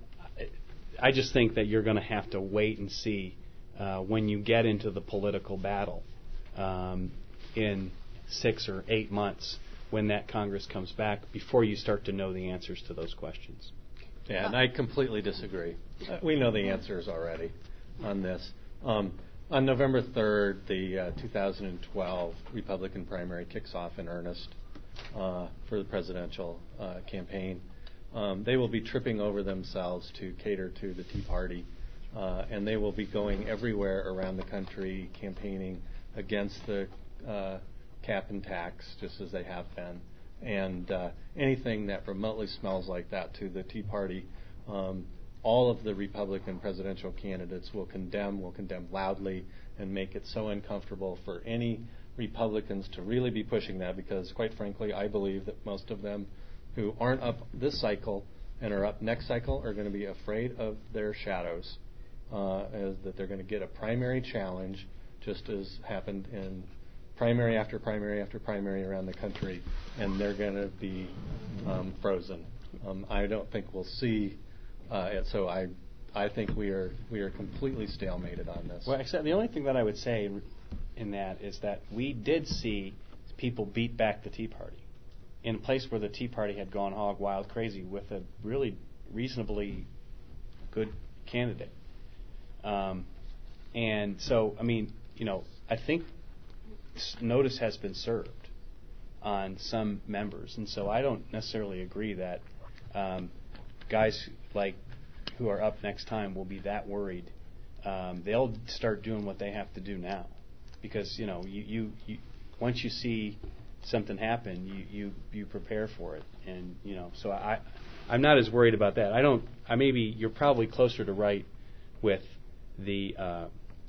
I just think that you're going to have to wait and see uh, when you get into the political battle um, in six or eight months when that Congress comes back before you start to know the answers to those questions. Yeah, and I completely disagree. Uh, we know the answers already on this. Um, on November third, the uh, two thousand twelve Republican primary kicks off in earnest uh, for the presidential uh, campaign. Um, they will be tripping over themselves to cater to the Tea Party, uh, and they will be going everywhere around the country campaigning against the uh, cap and tax, just as they have been. And uh, anything that remotely smells like that to the Tea Party, um, all of the Republican presidential candidates will condemn, will condemn loudly, and make it so uncomfortable for any Republicans to really be pushing that, because, quite frankly, I believe that most of them who aren't up this cycle and are up next cycle are going to be afraid of their shadows, uh, as that they're going to get a primary challenge, just as happened in primary after primary after primary around the country, and they're going to be um, frozen. Um, I don't think we'll see uh, it, so I I think we are we are completely stalemated on this. Well, except the only thing that I would say in that is that we did see people beat back the Tea Party in a place where the Tea Party had gone hog wild crazy with a really reasonably good candidate. Um, and so, I mean, you know, I think notice has been served on some members, and so I don't necessarily agree that um, guys like who are up next time will be that worried. Um, they'll start doing what they have to do now, because you know, you, you, you once you see something happen, you, you you prepare for it, and you know, so I I'm not as worried about that. I don't. I maybe you're probably closer to right with the uh,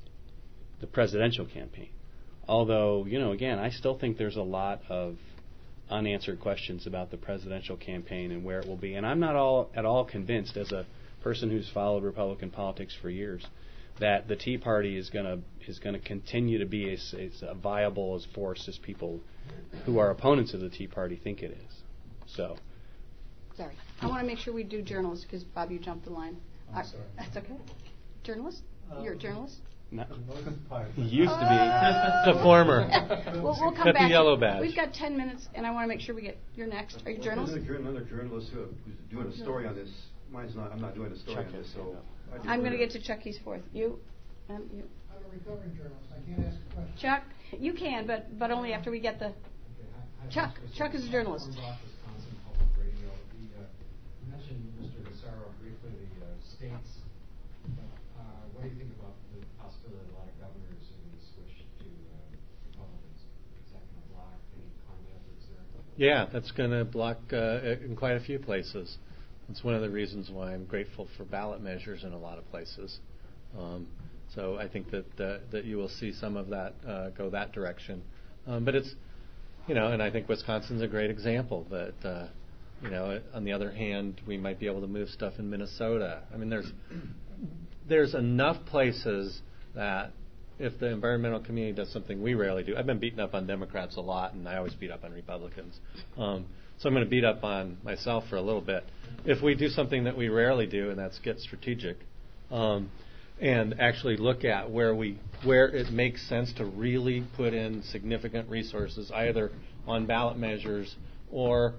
the presidential campaign. Although, you know, again, I still think there's a lot of unanswered questions about the presidential campaign and where it will be. And I'm not all at all convinced, as a person who's followed Republican politics for years, that the Tea Party is going to is going to continue to be as, as viable as force as people who are opponents of the Tea Party think it is. So, sorry, I want to make sure we do journalists, because Bob, you jumped the line. I'm Uh, sorry. That's okay. Journalist? Um, You're a journalist? no, Party. he used to The former. We'll, we'll come Got the back. yellow badge. We've got ten minutes, and I want to make sure we get. You're next. Are you a journalist? Another, jour- another journalist who, who's doing a story on this. Mine's not. I'm not doing a story Chuck on has this. hand So up. I just I'm going to wonder- get to Chuck. He's fourth. You? Um, you. I'm a recovering journalist. I can't ask a question. Chuck, you can, but but only after we get the. Okay, hi- hi, Chuck. Mister Chuck is a journalist. From Rock, Wisconsin Public Radio. The, uh, you mentioned, Mister Gassaro, briefly the uh, states. Uh, what do you think about the possibility that a lot of governors are going to switch to uh, Republicans? Is that going to block any climate efforts there? Yeah, that's going to block uh, in quite a few places. It's one of the reasons why I'm grateful for ballot measures in a lot of places. Um, so I think that uh, that you will see some of that uh, go that direction. Um, but it's, you know, and I think Wisconsin's a great example. But uh, you know, on the other hand, we might be able to move stuff in Minnesota. I mean, there's there's enough places that if the environmental community does something we rarely do. I've been beaten up on Democrats a lot, and I always beat up on Republicans. Um, so I'm going to beat up on myself for a little bit. If we do something that we rarely do, and that's get strategic, um, and actually look at where we where it makes sense to really put in significant resources, either on ballot measures or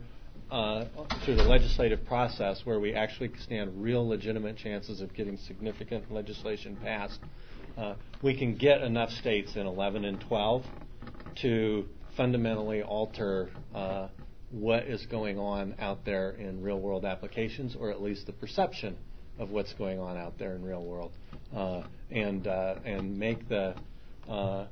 uh, through the legislative process where we actually stand real legitimate chances of getting significant legislation passed, uh, we can get enough states in eleven and twelve to fundamentally alter uh, what is going on out there in real-world applications, or at least the perception of what's going on out there in real world, uh, and uh, and make the uh,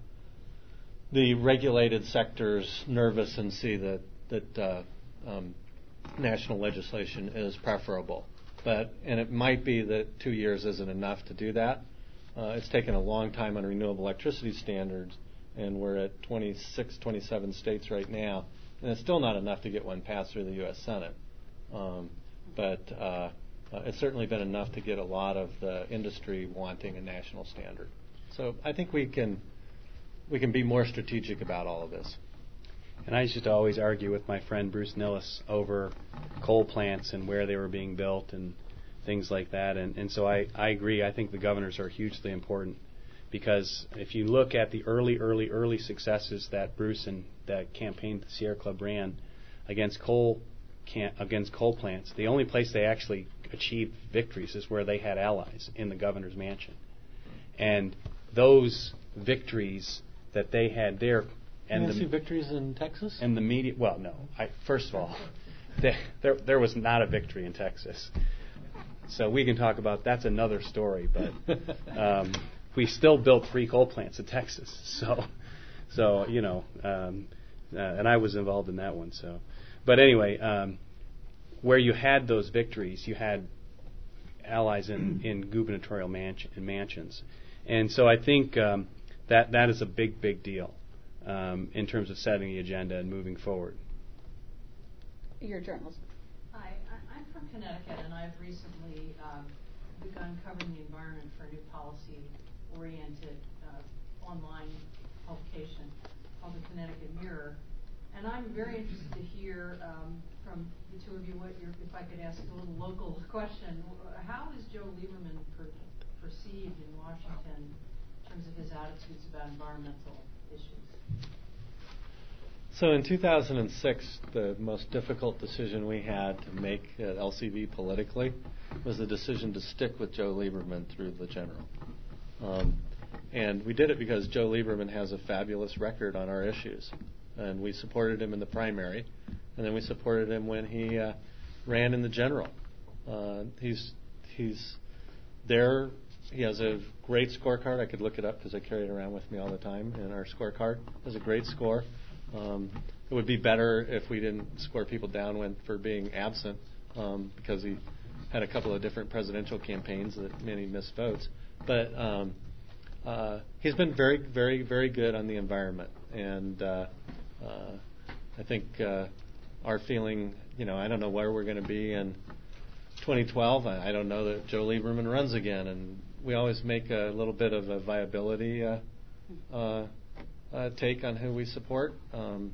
the regulated sectors nervous and see that that uh, um, national legislation is preferable. But and it might be that two years isn't enough to do that. Uh, it's taken a long time on renewable electricity standards, and we're at twenty-six, twenty-seven states right now, and it's still not enough to get one passed through the U S Senate. Um, but uh, uh, it's certainly been enough to get a lot of the industry wanting a national standard. So I think we can we can be more strategic about all of this. And I used to always argue with my friend Bruce Nilles over coal plants and where they were being built and things like that. And, and so I, I agree. I think the governors are hugely important, because if you look at the early, early, early successes that Bruce and that campaign the Sierra Club ran against coal can, against coal plants, the only place they actually achieved victories is where they had allies in the governor's mansion. And those victories that they had there, and Can the you see victories in Texas? And the media. Well, no. I, first of all, there, there there was not a victory in Texas. So we can talk about that's another story. But um, we still built three coal plants in Texas. So, so you know, um, uh, and I was involved in that one. So, but anyway, um, where you had those victories, you had allies in, in gubernatorial mansion, in mansions, and so I think um, that that is a big, big deal. Um, in terms of setting the agenda and moving forward. You're a journalist. Hi, I- I'm from Connecticut, and I've recently um, begun covering the environment for a new policy-oriented uh, online publication called the Connecticut Mirror. And I'm very interested to hear um, from the two of you what your, if I could ask a little local question. How is Joe Lieberman per- perceived in Washington in terms of his attitudes about environmental issues? So in two thousand six, the most difficult decision we had to make at L C V politically was the decision to stick with Joe Lieberman through the general. Um, and we did it because Joe Lieberman has a fabulous record on our issues. And we supported him in the primary, and then we supported him when he uh, ran in the general. Uh, he's he's there. He has a great scorecard. I could look it up because I carry it around with me all the time. And our scorecard has a great score. Um, it would be better if we didn't score people down when for being absent, um, because he had a couple of different presidential campaigns that many missed votes. But um, uh, he's been very, very, very good on the environment. And uh, uh, I think uh, our feeling, you know, I don't know where we're going to be in twenty twelve. I, I don't know that Joe Lieberman runs again, and we always make a little bit of a viability uh, uh, uh, take on who we support, um,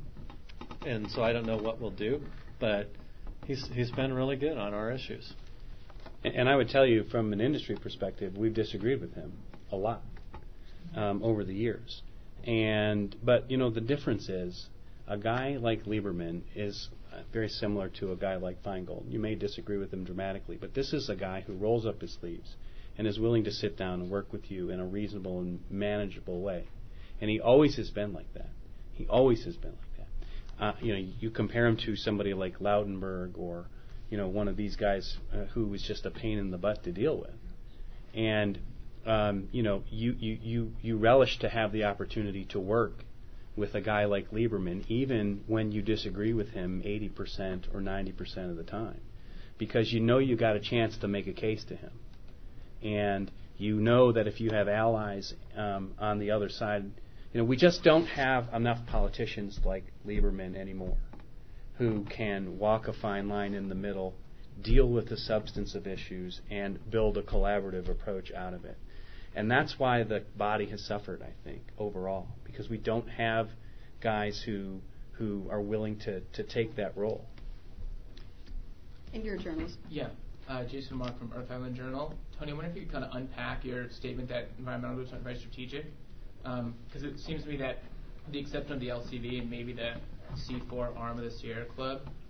and so I don't know what we'll do, but he's he's been really good on our issues. And, and I would tell you, from an industry perspective, we've disagreed with him a lot um, over the years, and but you know the difference is a guy like Lieberman is very similar to a guy like Feingold. You may disagree with him dramatically, but this is a guy who rolls up his sleeves and is willing to sit down and work with you in a reasonable and manageable way. And he always has been like that. He always has been like that. Uh, you know, you compare him to somebody like Lautenberg or, you know, one of these guys uh, who was just a pain in the butt to deal with. And, um, you know, you, you, you, you relish to have the opportunity to work with a guy like Lieberman, even when you disagree with him eighty percent or ninety percent of the time, because you know you got a chance to make a case to him. And you know that if you have allies um, on the other side, you know, we just don't have enough politicians like Lieberman anymore who can walk a fine line in the middle, deal with the substance of issues, and build a collaborative approach out of it. And that's why the body has suffered, I think, overall, because we don't have guys who who are willing to, to take that role. And you're a journalist. Yeah. Uh, Jason Mark from Earth Island Journal. Tony, I wonder if you could kind of unpack your statement that environmental groups aren't very strategic. Because um, it seems to me that, with the exception of the L C V and maybe the C four arm of the Sierra Club,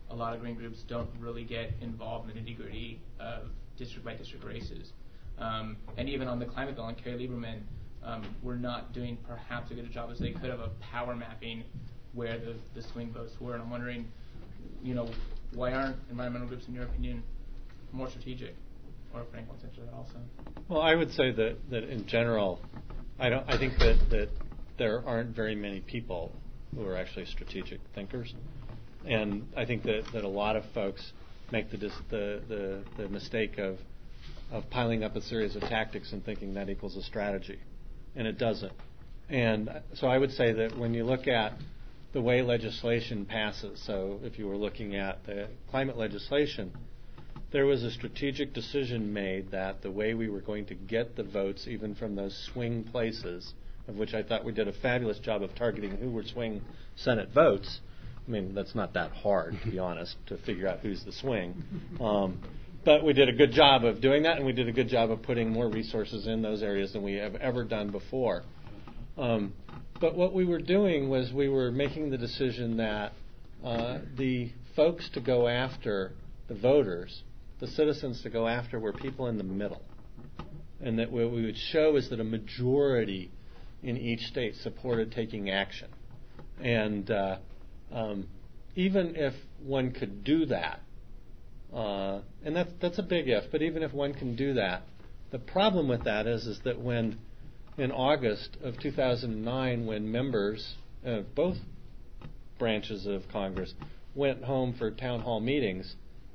a lot of green groups don't really get involved in the nitty-gritty of district-by-district races. Um, and even on the climate bill, and Kerry Lieberman, um, we're not doing perhaps as good a job as they could of a power mapping where the, the swing votes were. And I'm wondering, you know, why aren't environmental groups, in your opinion, more strategic? Or Frank wants to answer that also. Well, I would say that, that in general, I don't. I think that, that there aren't very many people who are actually strategic thinkers, and I think that, that a lot of folks make the, dis, the the the mistake of of piling up a series of tactics and thinking that equals a strategy, and it doesn't. And so I would say that when you look at the way legislation passes, so if you were looking at the climate legislation, there was a strategic decision made that the way we were going to get the votes, even from those swing places, of which I thought we did a fabulous job of targeting who were swing Senate votes. I mean, that's not that hard, to be honest, to figure out who's the swing. Um, but we did a good job of doing that, and we did a good job of putting more resources in those areas than we have ever done before. Um, but what we were doing was we were making the decision that uh, the folks to go after, the voters, the citizens to go after, were people in the middle. And that what we would show is that a majority in each state supported taking action. And uh, um, even if one could do that, uh, and that's, that's a big if, but even if one can do that, the problem with that is, is that when in August of two thousand nine, when members of both branches of Congress went home for town hall meetings,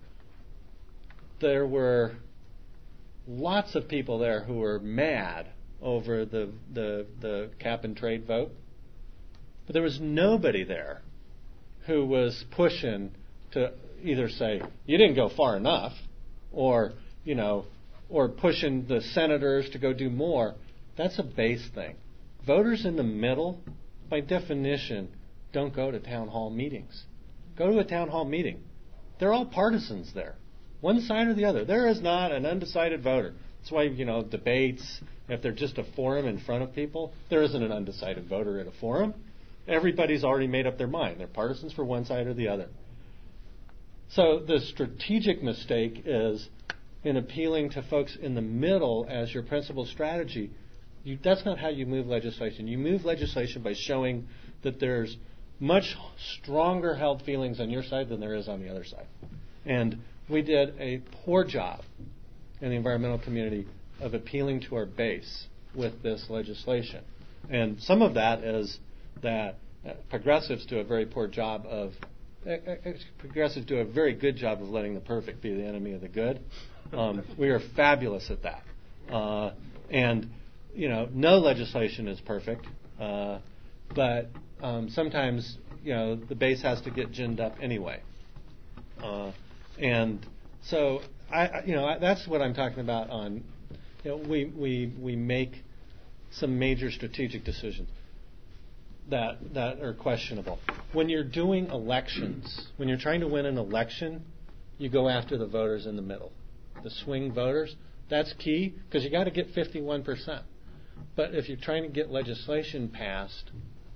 there were lots of people there who were mad over the, the, the cap and trade vote. But there was nobody there who was pushing to either say, you didn't go far enough, or, you know, or pushing the senators to go do more. That's a base thing. Voters in the middle, by definition, don't go to town hall meetings. Go to a town hall meeting. They're all partisans there. One side or the other. There is not an undecided voter. That's why, you know, debates, if they're just a forum in front of people, there isn't an undecided voter at a forum. Everybody's already made up their mind. They're partisans for one side or the other. So the strategic mistake is in appealing to folks in the middle as your principal strategy. You, that's not how you move legislation. You move legislation by showing that there's much stronger held feelings on your side than there is on the other side. And we did a poor job in the environmental community of appealing to our base with this legislation. And some of that is that uh, progressives do a very poor job of, uh, uh, progressives do a very good job of letting the perfect be the enemy of the good. Um, we are fabulous at that. Uh, and, you know, no legislation is perfect, uh, but um, sometimes, you know, the base has to get ginned up anyway. Uh, And so, I, you know, that's what I'm talking about on, you know, we, we, we make some major strategic decisions that, that are questionable. When you're doing elections, when you're trying to win an election, you go after the voters in the middle. The swing voters, that's key because you got to get fifty-one percent. But if you're trying to get legislation passed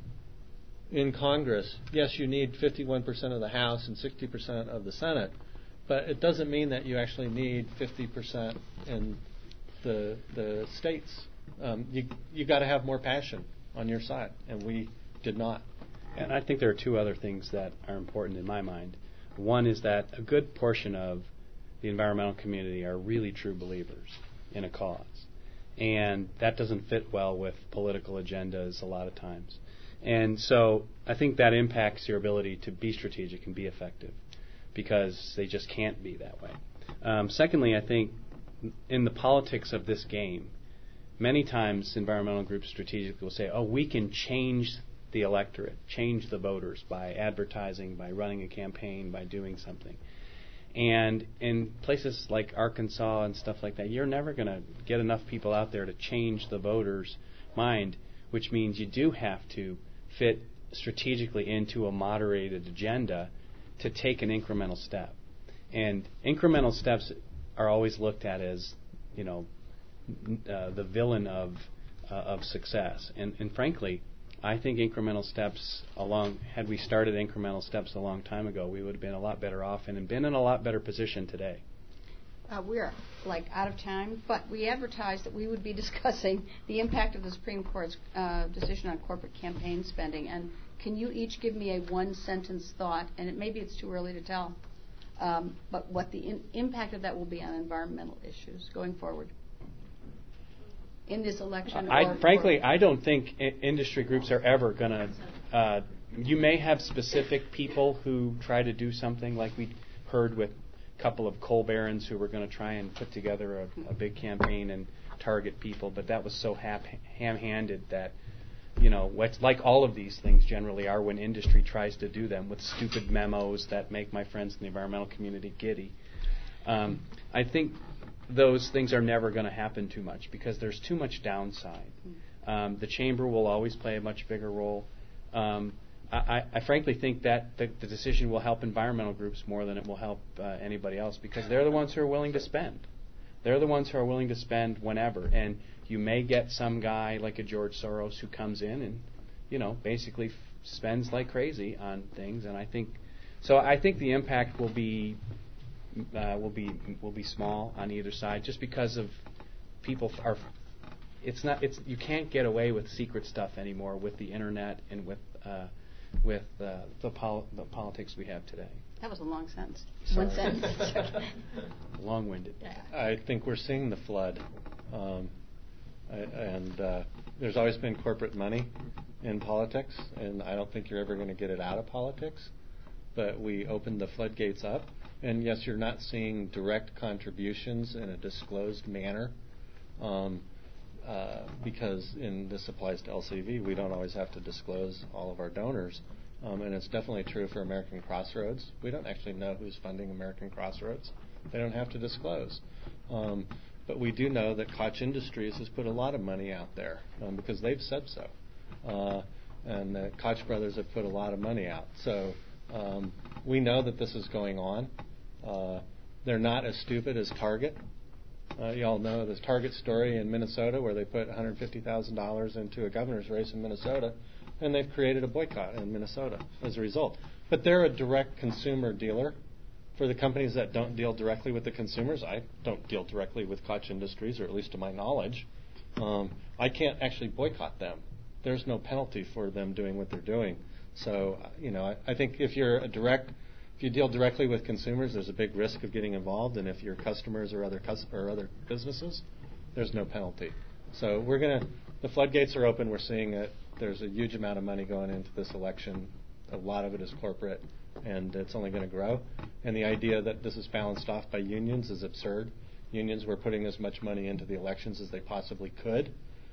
in Congress, yes, you need fifty-one percent of the House and sixty percent of the Senate. But it doesn't mean that you actually need fifty percent in the the states. Um, you you got to have more passion on your side, and we did not. And I think there are two other things that are important in my mind. One is that a good portion of the environmental community are really true believers in a cause, and that doesn't fit well with political agendas a lot of times. And so I think that impacts your ability to be strategic and be effective, because they just can't be that way. Um, secondly, I think in the politics of this game, many times environmental groups strategically will say, oh, we can change the electorate, change the voters by advertising, by running a campaign, by doing something. And in places like Arkansas and stuff like that, you're never going to get enough people out there to change the voters' mind, which means you do have to fit strategically into a moderated agenda to take an incremental step. And incremental steps are always looked at as, you know, uh, the villain of uh, of success. And, and frankly, I think incremental steps along, had we started incremental steps a long time ago, we would have been a lot better off and been in a lot better position today. Uh, we're like out of time, but we advertised that we would be discussing the impact of the Supreme Court's uh, decision on corporate campaign spending. And can you each give me a one-sentence thought, and it, maybe it's too early to tell, um, but what the in- impact of that will be on environmental issues going forward in this election? I, or, frankly, or I don't think I- industry groups are ever going to. Uh, you may have specific people who try to do something, like we heard with couple of coal barons who were going to try and put together a, a big campaign and target people, but that was so hap- ham-handed that, you know, what's like all of these things generally are when industry tries to do them with stupid memos that make my friends in the environmental community giddy. Um, I think those things are never going to happen too much because there's too much downside. Um, the chamber will always play a much bigger role. Um, I, I frankly think that the, the decision will help environmental groups more than it will help uh, anybody else because they're the ones who are willing to spend. They're the ones who are willing to spend whenever. And you may get some guy like a George Soros who comes in and, you know, basically f- spends like crazy on things. And I think so. I think the impact will be uh, will be will be small on either side, just because of people are. It's not. It's you can't get away with secret stuff anymore with the internet and with. Uh, with uh, the, pol- the politics we have today. That was a long sentence. Sorry. One sentence. Long-winded. Yeah. I think we're seeing the flood. Um, I, and uh, there's always been corporate money in politics, and I don't think you're ever going to get it out of politics. But we opened the floodgates up. And yes, you're not seeing direct contributions in a disclosed manner. Um, Uh, because in this applies to L C V, we don't always have to disclose all of our donors, um, and it's definitely true for American Crossroads. We don't actually know who's funding American Crossroads. They don't have to disclose. Um, but we do know that Koch Industries has put a lot of money out there um, because they've said so. Uh, and the Koch brothers have put a lot of money out. So um, we know that this is going on. Uh, they're not as stupid as Target. Uh, you all know this Target story in Minnesota where they put one hundred fifty thousand dollars into a governor's race in Minnesota, and they've created a boycott in Minnesota as a result. But they're a direct consumer dealer. For the companies that don't deal directly with the consumers, I don't deal directly with Koch Industries, or at least to my knowledge. Um, I can't actually boycott them. There's no penalty for them doing what they're doing. So, you know, I, I think if you're a direct If you deal directly with consumers, there's a big risk of getting involved, and if your customers or other cus- or other businesses, there's no penalty. So we're going to, the floodgates are open. We're seeing it. There's a huge amount of money going into this election. A lot of it is corporate, and it's only going to grow. And the idea that this is balanced off by unions is absurd. Unions were putting as much money into the elections as they possibly could.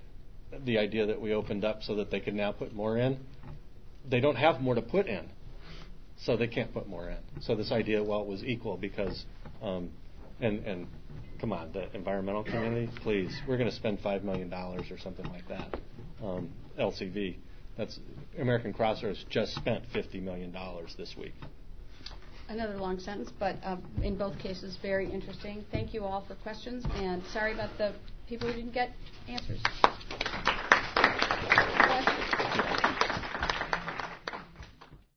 The idea that we opened up so that they could now put more in, they don't have more to put in. So they can't put more in. So this idea, well, it was equal because, um, and, and come on, the environmental community, please, we're going to spend five million dollars or something like that. Um, L C V, that's American Crossroads just spent fifty million dollars this week. Another long sentence, but uh, in both cases, very interesting. Thank you all for questions, and sorry about the people who didn't get answers. Questions?